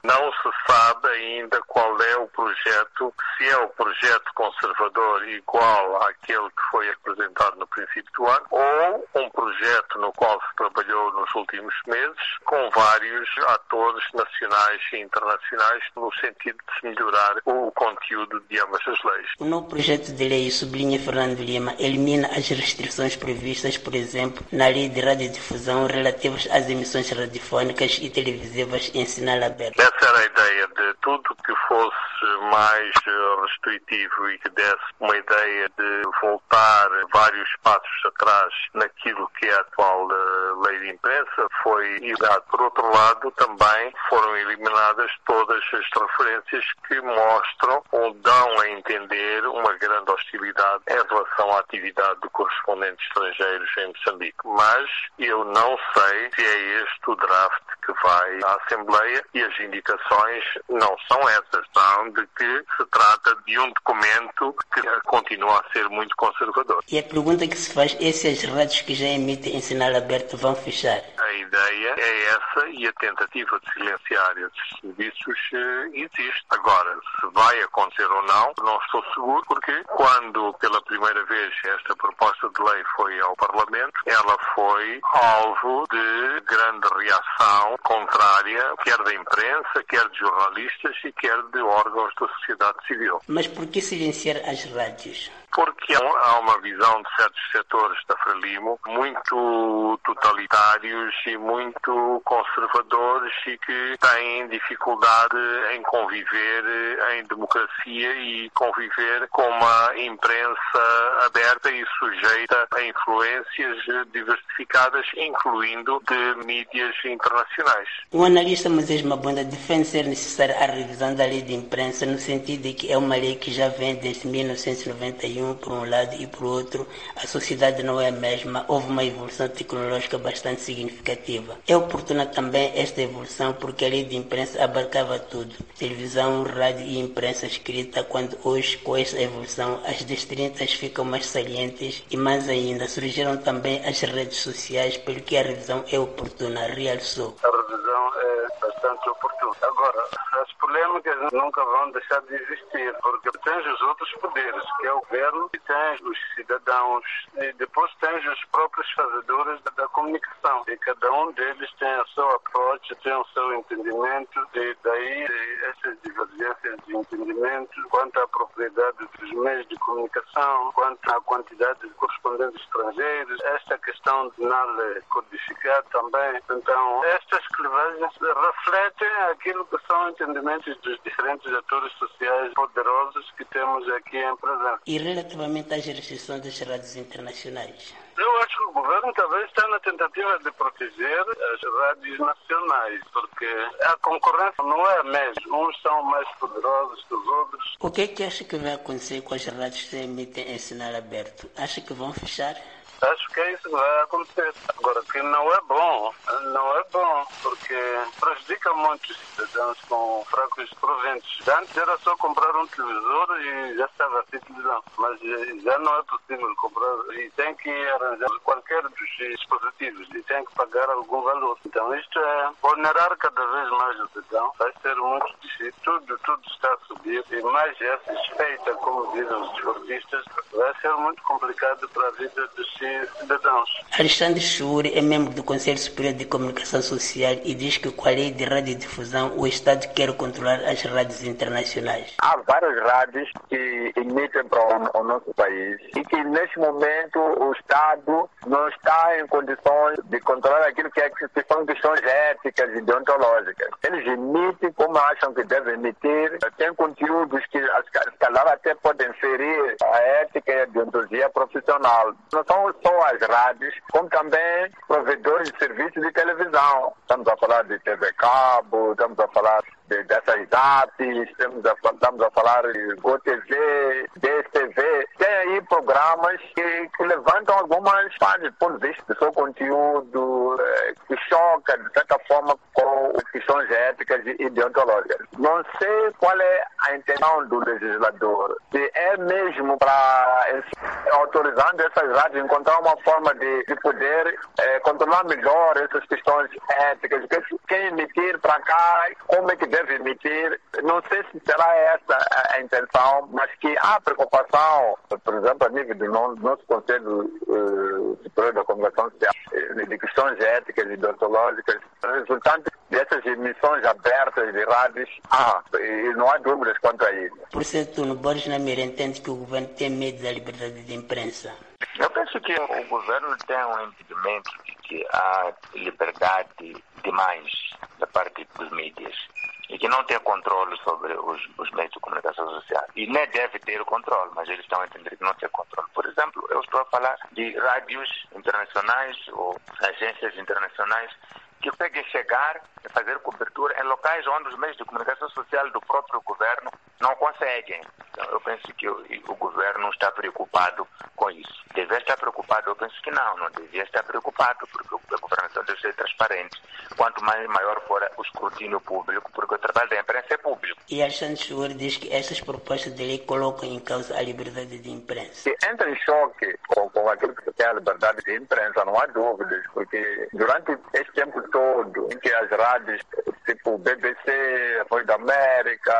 Não se sabe ainda qual é o projeto, se é o projeto conservador igual àquele que foi apresentado no princípio do ano, ou um projeto no qual se trabalhou nos últimos meses, com vários atores nacionais e internacionais, no sentido de se melhorar o conteúdo de ambas as leis. O novo projeto de lei, sublinha Fernando Lima, elimina as restrições previstas, por exemplo, na lei de radiodifusão relativas às emissões radiofónicas e televisivas em sinal aberto. Essa era a ideia, de tudo que fosse mais restritivo e que desse uma ideia de voltar vários passos atrás naquilo que é a atual lei de imprensa, foi eliminado. Por outro lado, também foram eliminadas todas as referências que mostram ou dão a entender uma grande hostilidade em relação à atividade de correspondentes estrangeiros em Moçambique. Mas eu não sei se é este o draft que vai à Assembleia e as indicações não são essas, são de que se trata de um documento que continua a ser muito conservador. E a pergunta que se faz é se as rádios que já emitem em sinal aberto vão fechar. A ideia é essa e a tentativa de silenciar esses serviços existe. Agora, se vai acontecer ou não, não estou seguro, porque quando pela primeira vez esta proposta de lei foi ao Parlamento, ela foi alvo de grande reação contrária, quer da imprensa, quer de jornalistas e quer de órgãos da sociedade civil. Mas por que silenciar as rádios? Porque há uma visão de certos setores da Frelimo muito totalitários e muito conservadores e que têm dificuldade em conviver em democracia e conviver com uma imprensa aberta e sujeita a influências diversificadas, incluindo de mídias internacionais. O analista Moisés Mabunda defende ser necessária a revisão da lei de imprensa no sentido de que é uma lei que já vem desde mil novecentos e noventa e um por um lado e por outro a sociedade não é a mesma, houve uma evolução tecnológica bastante significativa. É oportuna também esta evolução porque a lei de imprensa abarcava tudo, televisão, rádio e imprensa escrita, quando hoje com esta evolução as distintas ficam mais salientes e mais ainda surgiram também as redes sociais, pelo que a revisão é oportuna, realçou. A revisão é bastante oportuna. Agora, as polémicas nunca vão deixar de existir, porque tem os outros poderes, que é o governo, e tem os cidadãos, e depois tem os próprios fazedores da comunicação. E cada um deles tem o seu approach, tem o seu entendimento, e daí essas divergências de entendimento quanto à propriedade dos meios de comunicação, quanto à quantidade de correspondentes estrangeiros, esta questão de não codificar também. Então, estas clivagens refletem aquilo que são entendimentos dos diferentes atores sociais poderosos que temos aqui em presença. E relativamente às restrições das rádios internacionais? Eu acho que o governo talvez está na tentativa de proteger as rádios nacionais, porque a concorrência não é a mesma. Uns são mais poderosos que os outros. O que é que acha que vai acontecer com as rádios que emitem em sinal aberto? Acha que vão fechar? Acho que isso vai acontecer. Agora, que não é bom, não é bom, porque prejudica muitos cidadãos com fracos proventos. Antes era só comprar um televisor e já estava assim televisão, mas já não é possível comprar e tem que arranjar qualquer dos dispositivos e tem que pagar algum valor. Então isto é onerar cada vez mais o cidadão. Vai ser muito difícil, tudo, tudo está a subir e mais essa suspeita, como dizem os desportistas, vai ser muito complicado para a vida dos cidadãos. Alexandre Churi é membro do Conselho Superior de Comunicação Social e diz que com a lei de radiodifusão o Estado quer controlar as rádios internacionais. Há várias rádios que emitem para o nosso país e que neste momento o Estado não está em condições de controlar aquilo que, é, que são questões éticas e deontológicas. Eles emitem como acham que devem emitir, tem conteúdos que se calhar até podem ferir a ética e a deontologia profissional. Não são só as rádios, como também provedores de serviços de televisão. Estamos a falar de T V Cabo, estamos a falar de, dessas I D A Ps, estamos a, estamos a falar de O T V, D S T V. Tem aí programas que, que levantam algumas páginas, por vista do seu conteúdo, eh, que choca, de certa forma, com questões éticas e deontológicas. Não sei qual é a intenção do legislador. Se é mesmo para autorizando essas rádios a encontrar uma forma de, de poder eh, controlar melhor essas questões éticas, quem emitir para cá, como é que deve emitir. Não sei se será essa a, a intenção, mas que há preocupação, por exemplo, a nível do nosso, nosso Conselho uh, Superior da Comunicação Social, de questões éticas e deontológicas, resultante dessas emissões abertas de rádios, ah, e não há dúvidas quanto a isso. Por certo, no Borges Namir entende que o governo tem medo da liberdade de imprensa. Eu penso que o governo tem um entendimento de que há liberdade demais da parte dos mídias e que não tem controle sobre os, os meios de comunicação social. E nem deve ter controle, mas eles estão a entender que não tem controle. Por exemplo, eu estou a falar de rádios internacionais ou agências internacionais que conseguem chegar e fazer cobertura em locais onde os meios de comunicação social do próprio governo não conseguem. Então, eu penso que o, o governo está preocupado com isso. Deve estar preocupado? Eu penso que não, não devia estar preocupado, porque a governação deve ser transparente. Quanto mais maior for o escrutínio público, porque o trabalho da imprensa é público. E Alexandre Choueiro diz que essas propostas de lei colocam em causa a liberdade de imprensa. Se entra em choque com, com aquilo que é a liberdade de imprensa, não há dúvidas, porque durante este tempo todo em que as rádios tipo B B C, Voz da América,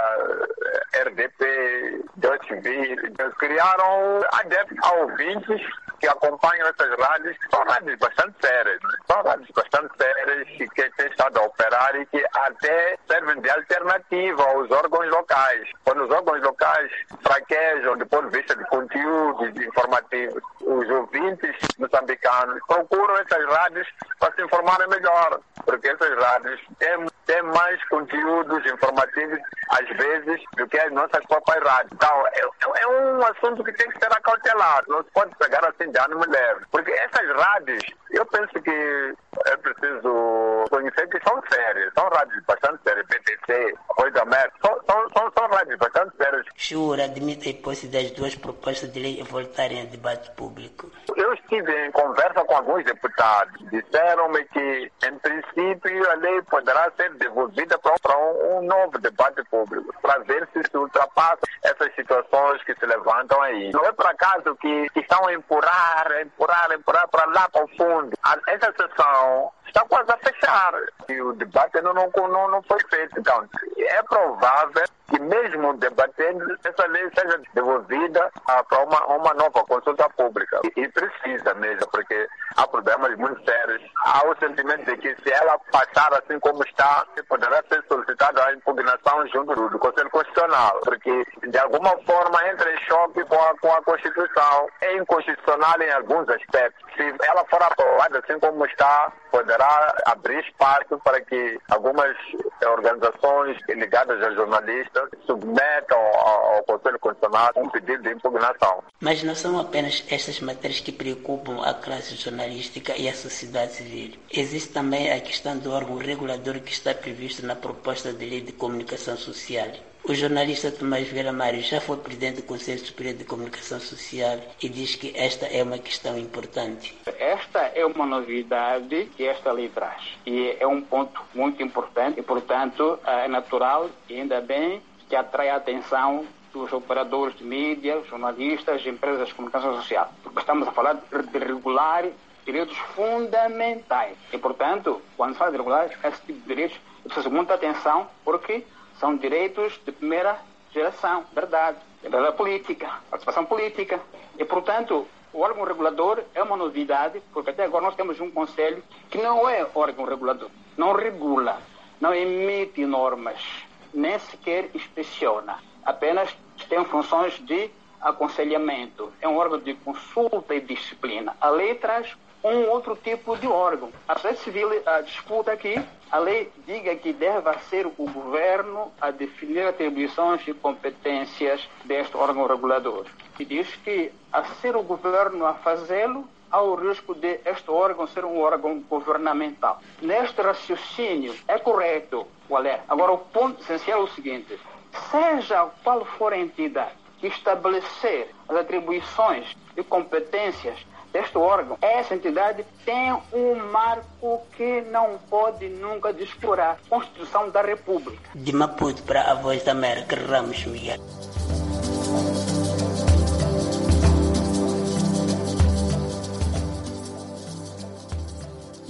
R D P, Deutsche Welle, criaram adeptos a ouvintes que acompanham essas rádios, que são rádios bastante sérias, né? São rádios bastante sérias e que têm estado a operar e que até servem de alternativa aos órgãos locais. Quando os órgãos locais fraquejam do ponto de vista de conteúdo e de informativos, os ouvintes moçambicanos procuram essas rádios para se informarem melhor, porque essas rádios têm, têm mais conteúdos informativos, às vezes, do que as nossas próprias rádios. Então, é, é um assunto que tem que ser acautelado, não se pode pegar assim de ânimo leve, porque essas rádios, eu penso que é preciso conhecer que são sérias, são rádios bastante sérias, B B C, Voz da América, são, são, são, são rádios bastante sérias. Choueiro admite a hipótese das duas propostas de lei voltarem a debate público. Eu estive em conversa com alguns deputados, disseram-me que, em princípio, a lei poderá ser devolvida para um, um novo debate público, para ver se se ultrapassa essas situações que se levantam aí. Não é por acaso que, que estão a empurrar, a empurrar, a empurrar para lá, para o fundo. Essa sessão está quase a fechar e o debate não, não, não, não foi feito. Então, é provável que mesmo debatendo, essa lei seja devolvida ah, para uma, uma nova consulta pública. E, e precisa mesmo, porque há problemas muito sérios. Há o sentimento de que se ela passar assim como está, poderá ser solicitada a impugnação junto do, do Conselho Constitucional, porque de alguma forma entra em choque com a, com a Constituição. É inconstitucional em alguns aspectos. Se ela for aprovada assim como está, poderá abrir espaço para que algumas organizações ligadas a jornalistas submetam ao, ao Conselho Constitucional um pedido de impugnação. Mas não são apenas estas matérias que preocupam a classe jornalística e a sociedade civil. Existe também a questão do órgão regulador que está previsto na proposta de lei de comunicação social. O jornalista Tomás Vieira Mário já foi presidente do Conselho Superior de Comunicação Social e diz que esta é uma questão importante. Esta é uma novidade que esta lei traz e é um ponto muito importante e, portanto, é natural e ainda bem que atrai a atenção dos operadores de mídia, jornalistas e empresas de comunicação social, porque estamos a falar de regular direitos fundamentais e, portanto, quando se fala de regular esse tipo de direitos, precisa de muita atenção porque são direitos de primeira geração, verdade, liberdade política, participação política. E, portanto, o órgão regulador é uma novidade, porque até agora nós temos um conselho que não é órgão regulador, não regula, não emite normas, nem sequer inspeciona, apenas tem funções de aconselhamento. É um órgão de consulta e disciplina. A lei traz um outro tipo de órgão. A sociedade civil a disputa aqui, a lei diga que deve ser o governo a definir atribuições e competências deste órgão regulador. E diz que, a ser o governo a fazê-lo, há o risco de este órgão ser um órgão governamental. Neste raciocínio, é correto, Valério. Agora, o ponto essencial é o seguinte: seja qual for a entidade que estabelecer as atribuições e competências deste órgão, essa entidade tem um marco que não pode nunca descurar, a Constituição da República. De Maputo para a Voz da América, Ramos Miguel.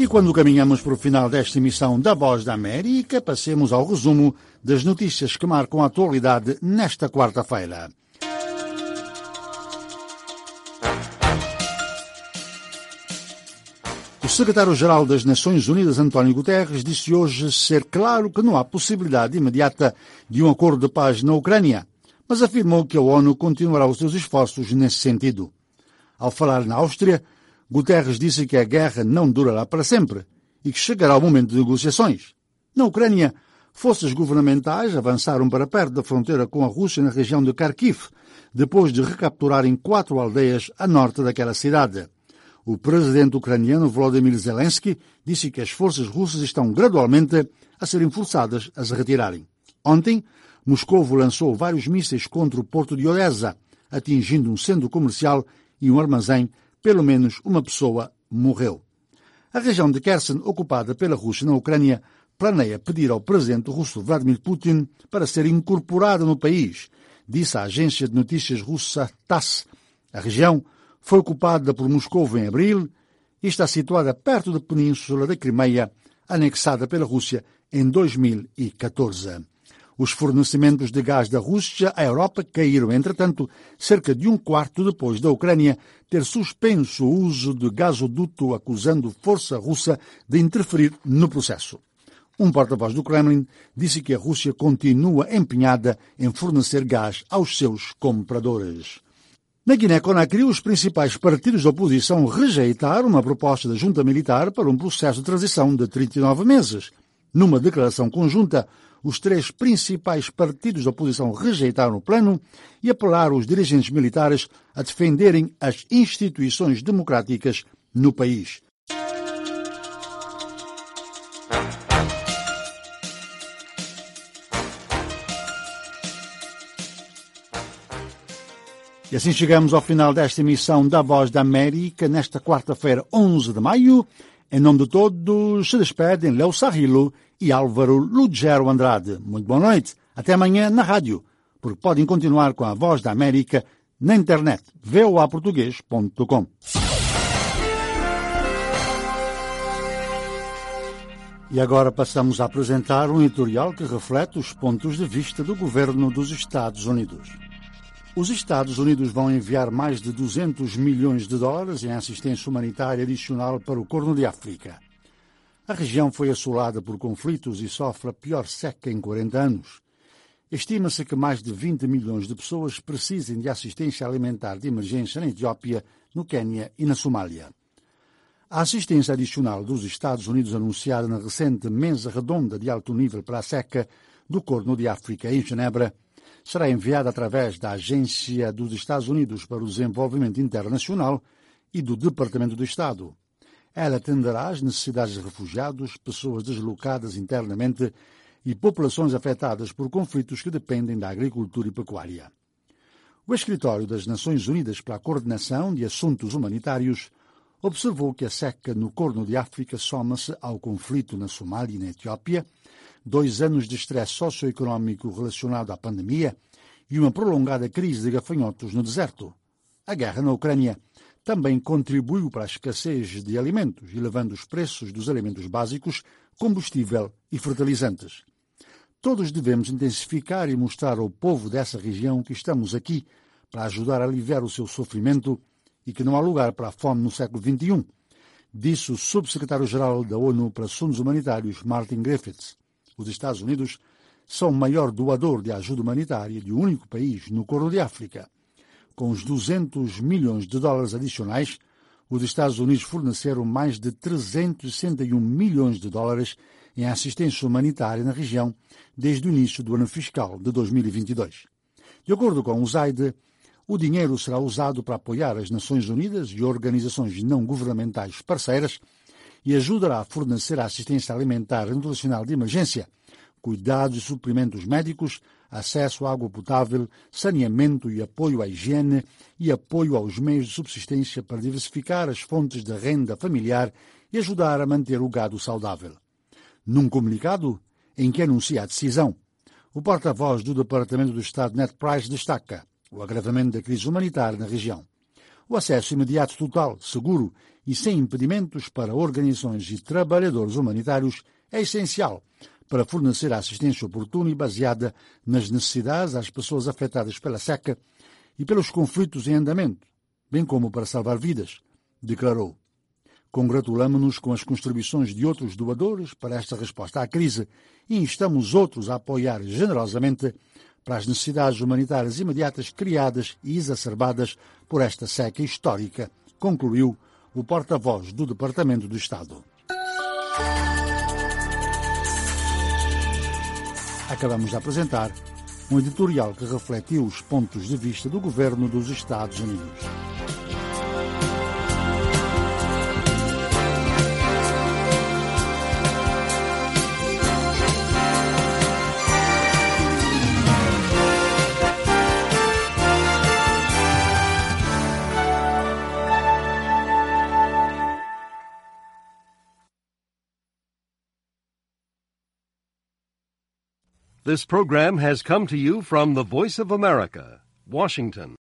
E quando caminhamos para o final desta emissão da Voz da América, passemos ao resumo das notícias que marcam a atualidade nesta quarta-feira. O secretário-geral das Nações Unidas, António Guterres, disse hoje ser claro que não há possibilidade imediata de um acordo de paz na Ucrânia, mas afirmou que a ONU continuará os seus esforços nesse sentido. Ao falar na Áustria, Guterres disse que a guerra não durará para sempre e que chegará o momento de negociações. Na Ucrânia, forças governamentais avançaram para perto da fronteira com a Rússia na região de Kharkiv, depois de recapturarem quatro aldeias a norte daquela cidade. O presidente ucraniano Volodymyr Zelensky disse que as forças russas estão gradualmente a serem forçadas a se retirarem. Ontem, Moscou lançou vários mísseis contra o porto de Odessa, atingindo um centro comercial e um armazém. Pelo menos uma pessoa morreu. A região de Kherson, ocupada pela Rússia na Ucrânia, planeia pedir ao presidente russo Vladimir Putin para ser incorporada no país, disse a agência de notícias russa Tass. A região foi ocupada por Moscou em abril e está situada perto da península da Crimeia, anexada pela Rússia em dois mil e catorze. Os fornecimentos de gás da Rússia à Europa caíram, entretanto, cerca de um quarto depois da Ucrânia ter suspenso o uso de gasoduto, acusando força russa de interferir no processo. Um porta-voz do Kremlin disse que a Rússia continua empenhada em fornecer gás aos seus compradores. Na Guiné-Conakry, os principais partidos da oposição rejeitaram uma proposta da junta militar para um processo de transição de trinta e nove meses. Numa declaração conjunta, os três principais partidos da oposição rejeitaram o plano e apelaram os dirigentes militares a defenderem as instituições democráticas no país. E assim chegamos ao final desta emissão da Voz da América, nesta quarta-feira, onze de maio. Em nome de todos, se despedem Léo Sarrilo e Álvaro Lugero Andrade. Muito boa noite. Até amanhã na rádio, porque podem continuar com a Voz da América na internet, v o a português ponto com. E agora passamos a apresentar um editorial que reflete os pontos de vista do governo dos Estados Unidos. Os Estados Unidos vão enviar mais de duzentos milhões de dólares em assistência humanitária adicional para o Corno de África. A região foi assolada por conflitos e sofre a pior seca em quarenta anos. Estima-se que mais de vinte milhões de pessoas precisem de assistência alimentar de emergência na Etiópia, no Quênia e na Somália. A assistência adicional dos Estados Unidos anunciada na recente mesa redonda de alto nível para a seca do Corno de África em Genebra será enviada através da Agência dos Estados Unidos para o Desenvolvimento Internacional e do Departamento do Estado. Ela atenderá às necessidades de refugiados, pessoas deslocadas internamente e populações afetadas por conflitos que dependem da agricultura e pecuária. O Escritório das Nações Unidas para a Coordenação de Assuntos Humanitários observou que a seca no Corno de África soma-se ao conflito na Somália e na Etiópia, dois anos de estresse socioeconómico relacionado à pandemia e uma prolongada crise de gafanhotos no deserto. A guerra na Ucrânia também contribuiu para a escassez de alimentos, elevando os preços dos alimentos básicos, combustível e fertilizantes. Todos devemos intensificar e mostrar ao povo dessa região que estamos aqui para ajudar a aliviar o seu sofrimento e que não há lugar para a fome no século vinte e um, disse o subsecretário-geral da ONU para Assuntos Humanitários, Martin Griffiths. Os Estados Unidos são o maior doador de ajuda humanitária de um único país no Corno de África. Com os duzentos milhões de dólares adicionais, os Estados Unidos forneceram mais de trezentos e sessenta e um milhões de dólares em assistência humanitária na região desde o início do ano fiscal de dois mil e vinte e dois. De acordo com o U S A I D, o dinheiro será usado para apoiar as Nações Unidas e organizações não governamentais parceiras e ajudará a fornecer a assistência alimentar internacional de emergência, cuidados e suprimentos médicos, acesso à água potável, saneamento e apoio à higiene e apoio aos meios de subsistência para diversificar as fontes de renda familiar e ajudar a manter o gado saudável. Num comunicado em que anuncia a decisão, o porta-voz do Departamento do Estado, Ned Price, destaca o agravamento da crise humanitária na região. o acesso imediato, total, seguro e sem impedimentos para organizações e trabalhadores humanitários é essencial para fornecer a assistência oportuna e baseada nas necessidades às pessoas afetadas pela seca e pelos conflitos em andamento, bem como para salvar vidas, declarou. Congratulamos-nos com as contribuições de outros doadores para esta resposta à crise e instamos outros a apoiar generosamente para as necessidades humanitárias imediatas criadas e exacerbadas por esta seca histórica, concluiu o porta-voz do Departamento do Estado. Acabamos de apresentar um editorial que refletiu os pontos de vista do governo dos Estados Unidos. This program has come to you from the Voice of America, Washington.